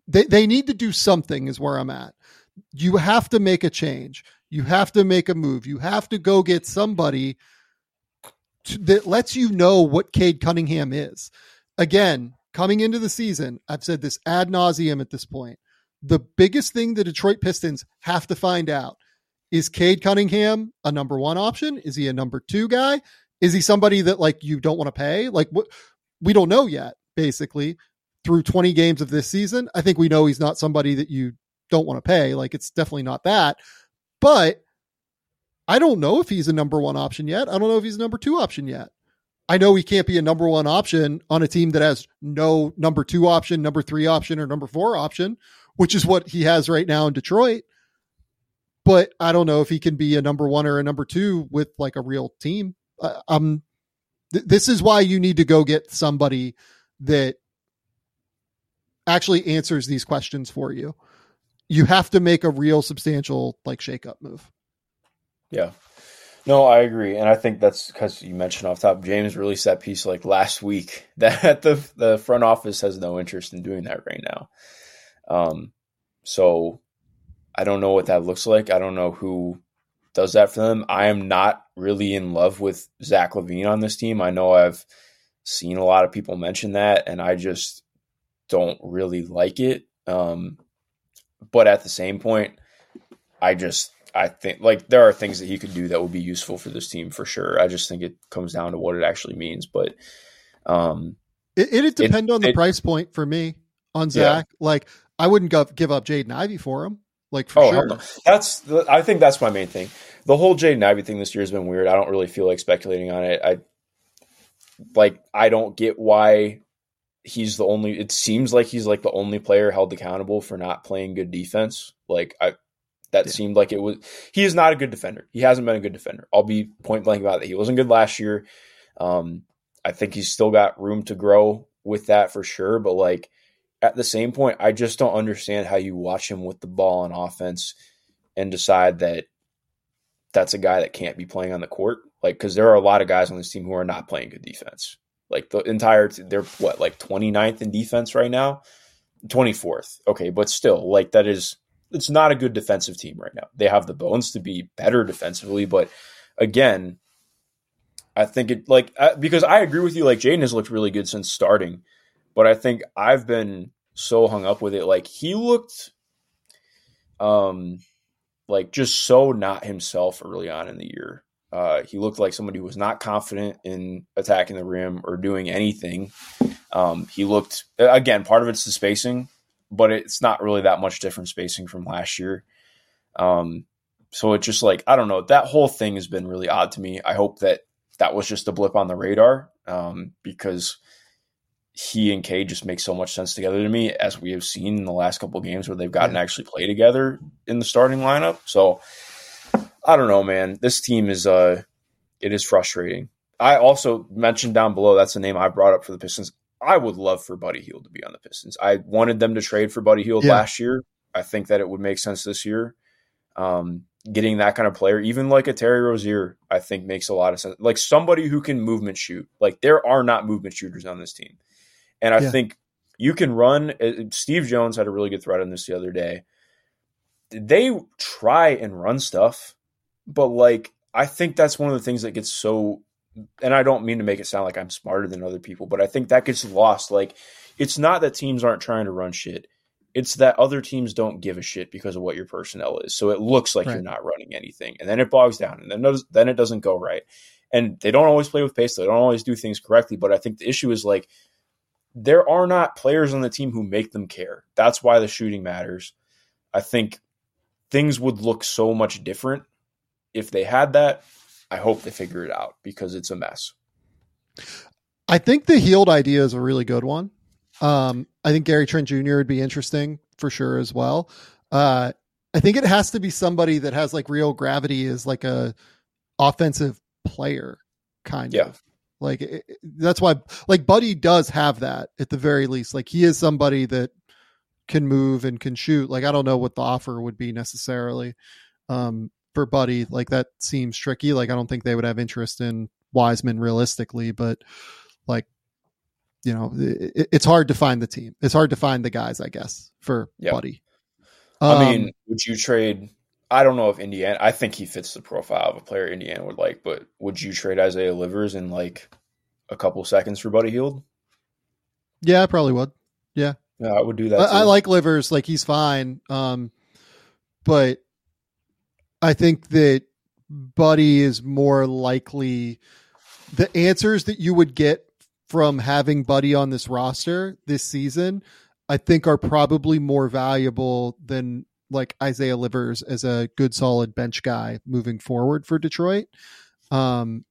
they need to do something is where I'm at. You have to make a change. You have to make a move. You have to go get somebody that lets you know what Cade Cunningham is. Again, coming into the season, I've said this ad nauseum at this point. The biggest thing the Detroit Pistons have to find out is Cade Cunningham a number one option? Is he a number two guy? Is he somebody that like you don't want to pay? Like what we don't know yet, basically, through 20 games of this season. I think we know he's not somebody that you don't want to pay. Like it's definitely not that. But I don't know if he's a number one option yet. I don't know if he's a number two option yet. I know he can't be a number one option on a team that has no number two option, number three option, or number four option, which is what he has right now in Detroit. But I don't know if he can be a number one or a number two with like a real team. This is why you need to go get somebody that actually answers these questions for you. You have to make a real substantial like shakeup move. Yeah. No, I agree. And I think that's because you mentioned off top, James released that piece like last week that the front office has no interest in doing that right now. So I don't know what that looks like. I don't know who does that for them. I am not really in love with Zach LaVine on this team. I know I've seen a lot of people mention that, and I just don't really like it. But at the same point, I think like there are things that he could do that would be useful for this team for sure. I just think it comes down to what it actually means. But it'd depend on the price point for me on Zach. Yeah. Like I wouldn't give up Jaden Ivey for him. Like for sure. No. I think that's my main thing. The whole Jaden Ivey thing this year has been weird. I don't really feel like speculating on it. I don't get why he's the only. It seems like he's like the only player held accountable for not playing good defense. Seemed like it was. He is not a good defender. He hasn't been a good defender. I'll be point blank about that. He wasn't good last year. I think he's still got room to grow with that for sure. But like at the same point, I just don't understand how you watch him with the ball on offense and decide that that's a guy that can't be playing on the court. Like, because there are a lot of guys on this team who are not playing good defense. Like they're 29th in defense right now, 24th. Okay, but still, like it's not a good defensive team right now. They have the bones to be better defensively, but again, I think because I agree with you. Like Jaden has looked really good since starting, but I think I've been so hung up with it. Like he looked, like just so not himself early on in the year. He looked like somebody who was not confident in attacking the rim or doing anything. He looked, again, part of it's the spacing, but it's not really that much different spacing from last year. So it's just like, I don't know, that whole thing has been really odd to me. I hope that was just a blip on the radar, because he and Cade just make so much sense together to me, as we have seen in the last couple of games where they've gotten to actually play together in the starting lineup. So I don't know, man. This team is it is frustrating. I also mentioned down below, that's the name I brought up for the Pistons. I would love for Buddy Hield to be on the Pistons. I wanted them to trade for Buddy Hield last year. I think that it would make sense this year. Getting that kind of player, even like a Terry Rozier, I think makes a lot of sense. Like somebody who can movement shoot. Like there are not movement shooters on this team. And I think you can run. Steve Jones had a really good thread on this the other day. They try and run stuff, but like I think that's one of the things that gets so, and I don't mean to make it sound like I'm smarter than other people, but I think that gets lost. Like it's not that teams aren't trying to run shit. It's that other teams don't give a shit because of what your personnel is. So it looks like you're not running anything, and then it bogs down, and then it doesn't go right. And they don't always play with pace. They don't always do things correctly. But I think the issue is like there are not players on the team who make them care. That's why the shooting matters. I think things would look so much different if they had that. I hope they figure it out because it's a mess. I think the Hield idea is a really good one. I think Gary Trent Jr. would be interesting for sure as well. I think it has to be somebody that has like real gravity as like a offensive player kind of. Like that's why like Buddy does have that at the very least. Like he is somebody that can move and can shoot. Like I don't know what the offer would be necessarily for Buddy. Like that seems tricky. Like I don't think they would have interest in Wiseman realistically, but like it's hard to find the team. It's hard to find the guys, I guess, for Buddy. I mean, would you trade? I don't know if Indiana. I think he fits the profile of a player Indiana would like, but would you trade Isaiah Livers in like a couple seconds for Buddy Hield? Yeah, I probably would. Yeah, I would do that. I like Livers, like he's fine, but I think that Buddy is more likely. The answers that you would get from having Buddy on this roster this season, I think are probably more valuable than like Isaiah Livers as a good, solid bench guy moving forward for Detroit. Like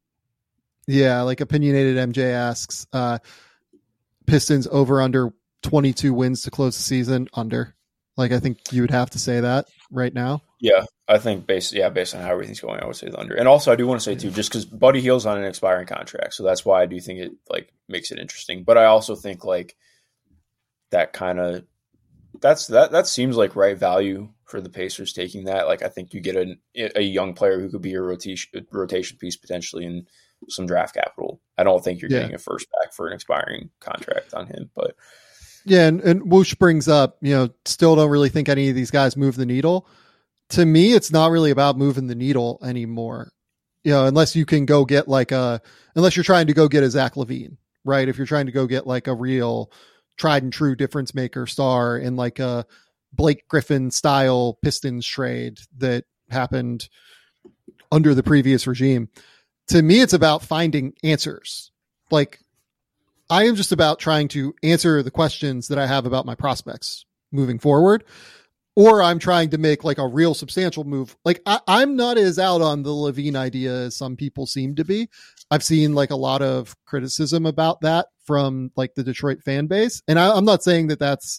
Opinionated MJ asks, Pistons over under 22 wins to close the season. Under. Like, I think you would have to say that right now. Yeah, I think based on how everything's going, I would say the under. And also, I do want to say too, just because Buddy Hield's on an expiring contract, so that's why I do think it like makes it interesting. But I also think like that kind of that seems like right value for the Pacers taking that. Like, I think you get a young player who could be a rotation piece potentially in some draft capital. I don't think you're getting a first back for an expiring contract on him, but. Yeah, and Woosh brings up, still don't really think any of these guys move the needle. To me, it's not really about moving the needle anymore. Unless you can go get unless you're trying to go get a Zach LaVine, right? If you're trying to go get like a real tried and true difference maker star in like a Blake Griffin style Pistons trade that happened under the previous regime. To me, it's about finding answers. Like, I am just about trying to answer the questions that I have about my prospects moving forward, or I'm trying to make like a real substantial move. Like I'm not as out on the LaVine idea as some people seem to be. I've seen like a lot of criticism about that from like the Detroit fan base. And I'm not saying that that's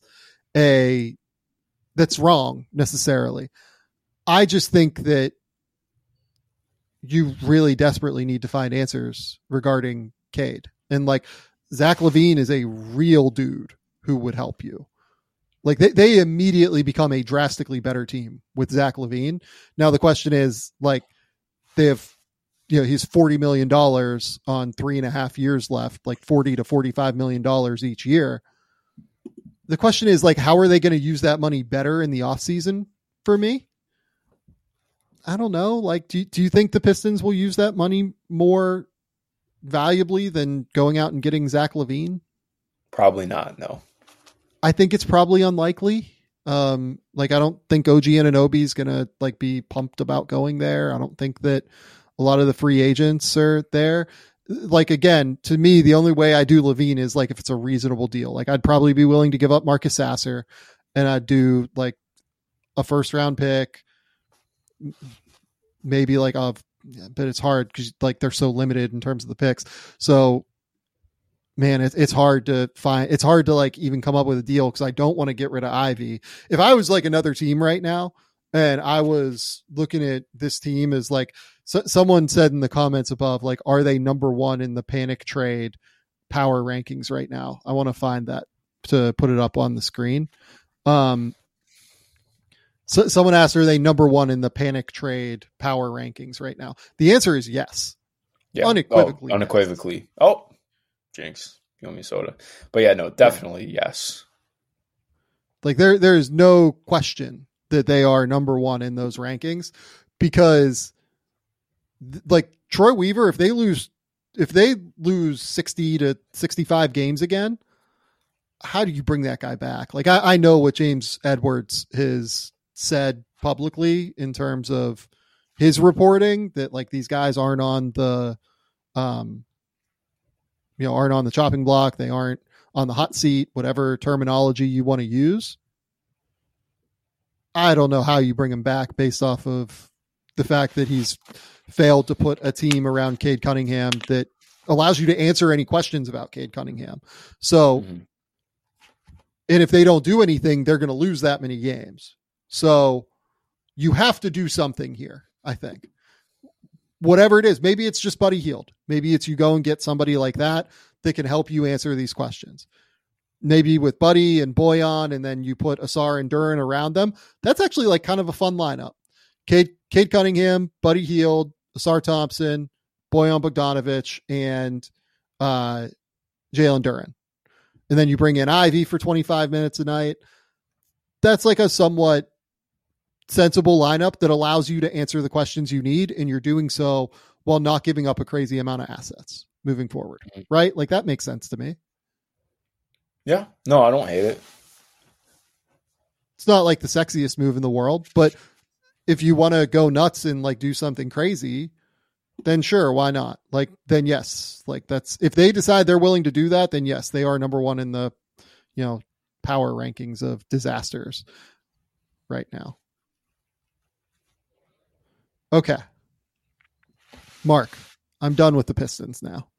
wrong necessarily. I just think that you really desperately need to find answers regarding Cade. And like, Zach LaVine is a real dude who would help you. Like they immediately become a drastically better team with Zach LaVine. Now the question is like they have, he's $40 million on 3.5 years left, like $40 to $45 million each year. The question is like, how are they going to use that money better in the off season for me? I don't know. Like, do you think the Pistons will use that money more valuably than going out and getting Zach LaVine? Probably not. No, I think it's probably unlikely. Like, I don't think OG Anunoby is going to like be pumped about going there. I don't think that a lot of the free agents are there. Like, again, to me, the only way I do LaVine is like, if it's a reasonable deal. Like, I'd probably be willing to give up Marcus Sasser and I'd do like a first round pick, maybe like but it's hard because like they're so limited in terms of the picks. So man, it's hard to find. It's hard to like even come up with a deal because I don't want to get rid of Ivy. If I was like another team right now and I was looking at this team as like someone said in the comments above, like, are they number one in the panic trade power rankings right now? I want to find that to put it up on the screen. So someone asked, are they number one in the panic trade power rankings right now? The answer is yes. Yeah. Unequivocally. Unequivocally. Yes. Oh, jinx. You owe me soda. But yeah, no, definitely yes. Like there is no question that they are number one in those rankings because like Troy Weaver, if they lose 60 to 65 games again, how do you bring that guy back? Like I know what James Edwards has said publicly in terms of his reporting that like these guys aren't on the, aren't on the chopping block. They aren't on the hot seat, whatever terminology you want to use. I don't know how you bring him back based off of the fact that he's failed to put a team around Cade Cunningham that allows you to answer any questions about Cade Cunningham. So, and if they don't do anything, they're going to lose that many games. So you have to do something here, I think. Whatever it is, maybe it's just Buddy Hield. Maybe it's you go and get somebody like that can help you answer these questions. Maybe with Buddy and Bojan, and then you put Asar and Duren around them. That's actually like kind of a fun lineup. Cade Cunningham, Buddy Hield, Asar Thompson, Bojan Bogdanovic, and Jalen Duren. And then you bring in Ivy for 25 minutes a night. That's like a somewhat sensible lineup that allows you to answer the questions you need, and you're doing so while not giving up a crazy amount of assets moving forward, right? Like that makes sense to me. Yeah. No, I don't hate it. It's not like the sexiest move in the world, but if you want to go nuts and like do something crazy, then sure, why not? Like, then yes, like that's, if they decide they're willing to do that, then yes, they are number one in the, power rankings of disasters right now. Okay. Mark, I'm done with the Pistons now.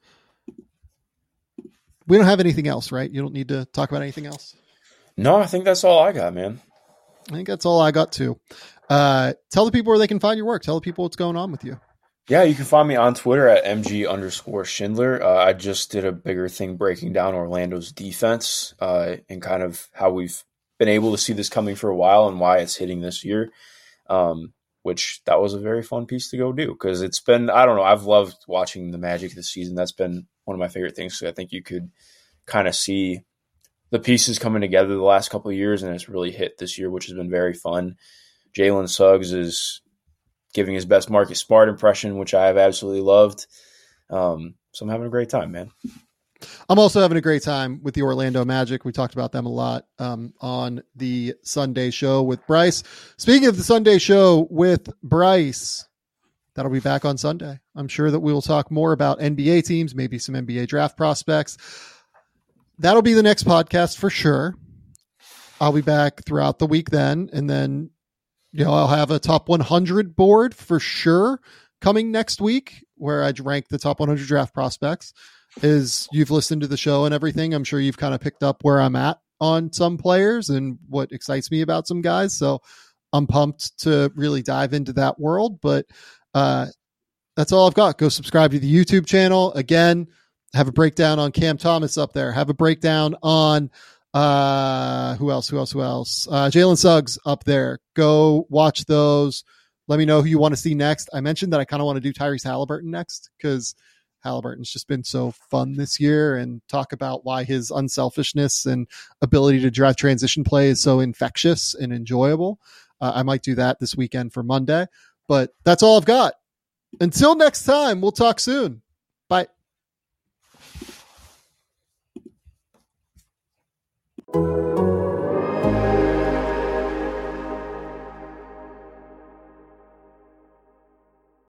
We don't have anything else, right? You don't need to talk about anything else? No, I think that's all I got, man. I think that's all I got too. Tell the people where they can find your work. Tell the people what's going on with you. Yeah, you can find me on Twitter at MG_Schindler. I just did a bigger thing breaking down Orlando's defense and kind of how we've been able to see this coming for a while and why it's hitting this year, which that was a very fun piece to go do because it's been, I don't know, I've loved watching the Magic this season. That's been one of my favorite things. So I think you could kind of see the pieces coming together the last couple of years, and it's really hit this year, which has been very fun. Jalen Suggs is giving his best Marcus Smart impression, which I have absolutely loved. So I'm having a great time, man. I'm also having a great time with the Orlando Magic. We talked about them a lot on the Sunday show with Bryce. Speaking of the Sunday show with Bryce, that'll be back on Sunday. I'm sure that we will talk more about NBA teams, maybe some NBA draft prospects. That'll be the next podcast for sure. I'll be back throughout the week then. And then, I'll have a top 100 board for sure coming next week where I rank the top 100 draft prospects. As you've listened to the show and everything, I'm sure you've kind of picked up where I'm at on some players and what excites me about some guys. So I'm pumped to really dive into that world. But that's all I've got. Go subscribe to the YouTube channel. Again, have a breakdown on Cam Thomas up there. Have a breakdown on who else? Jalen Suggs up there. Go watch those. Let me know who you want to see next. I mentioned that I kind of want to do Tyrese Halliburton next because Halliburton's just been so fun this year and talk about why his unselfishness and ability to drive transition play is so infectious and enjoyable. I might do that this weekend for Monday, but that's all I've got. Until next time, we'll talk soon.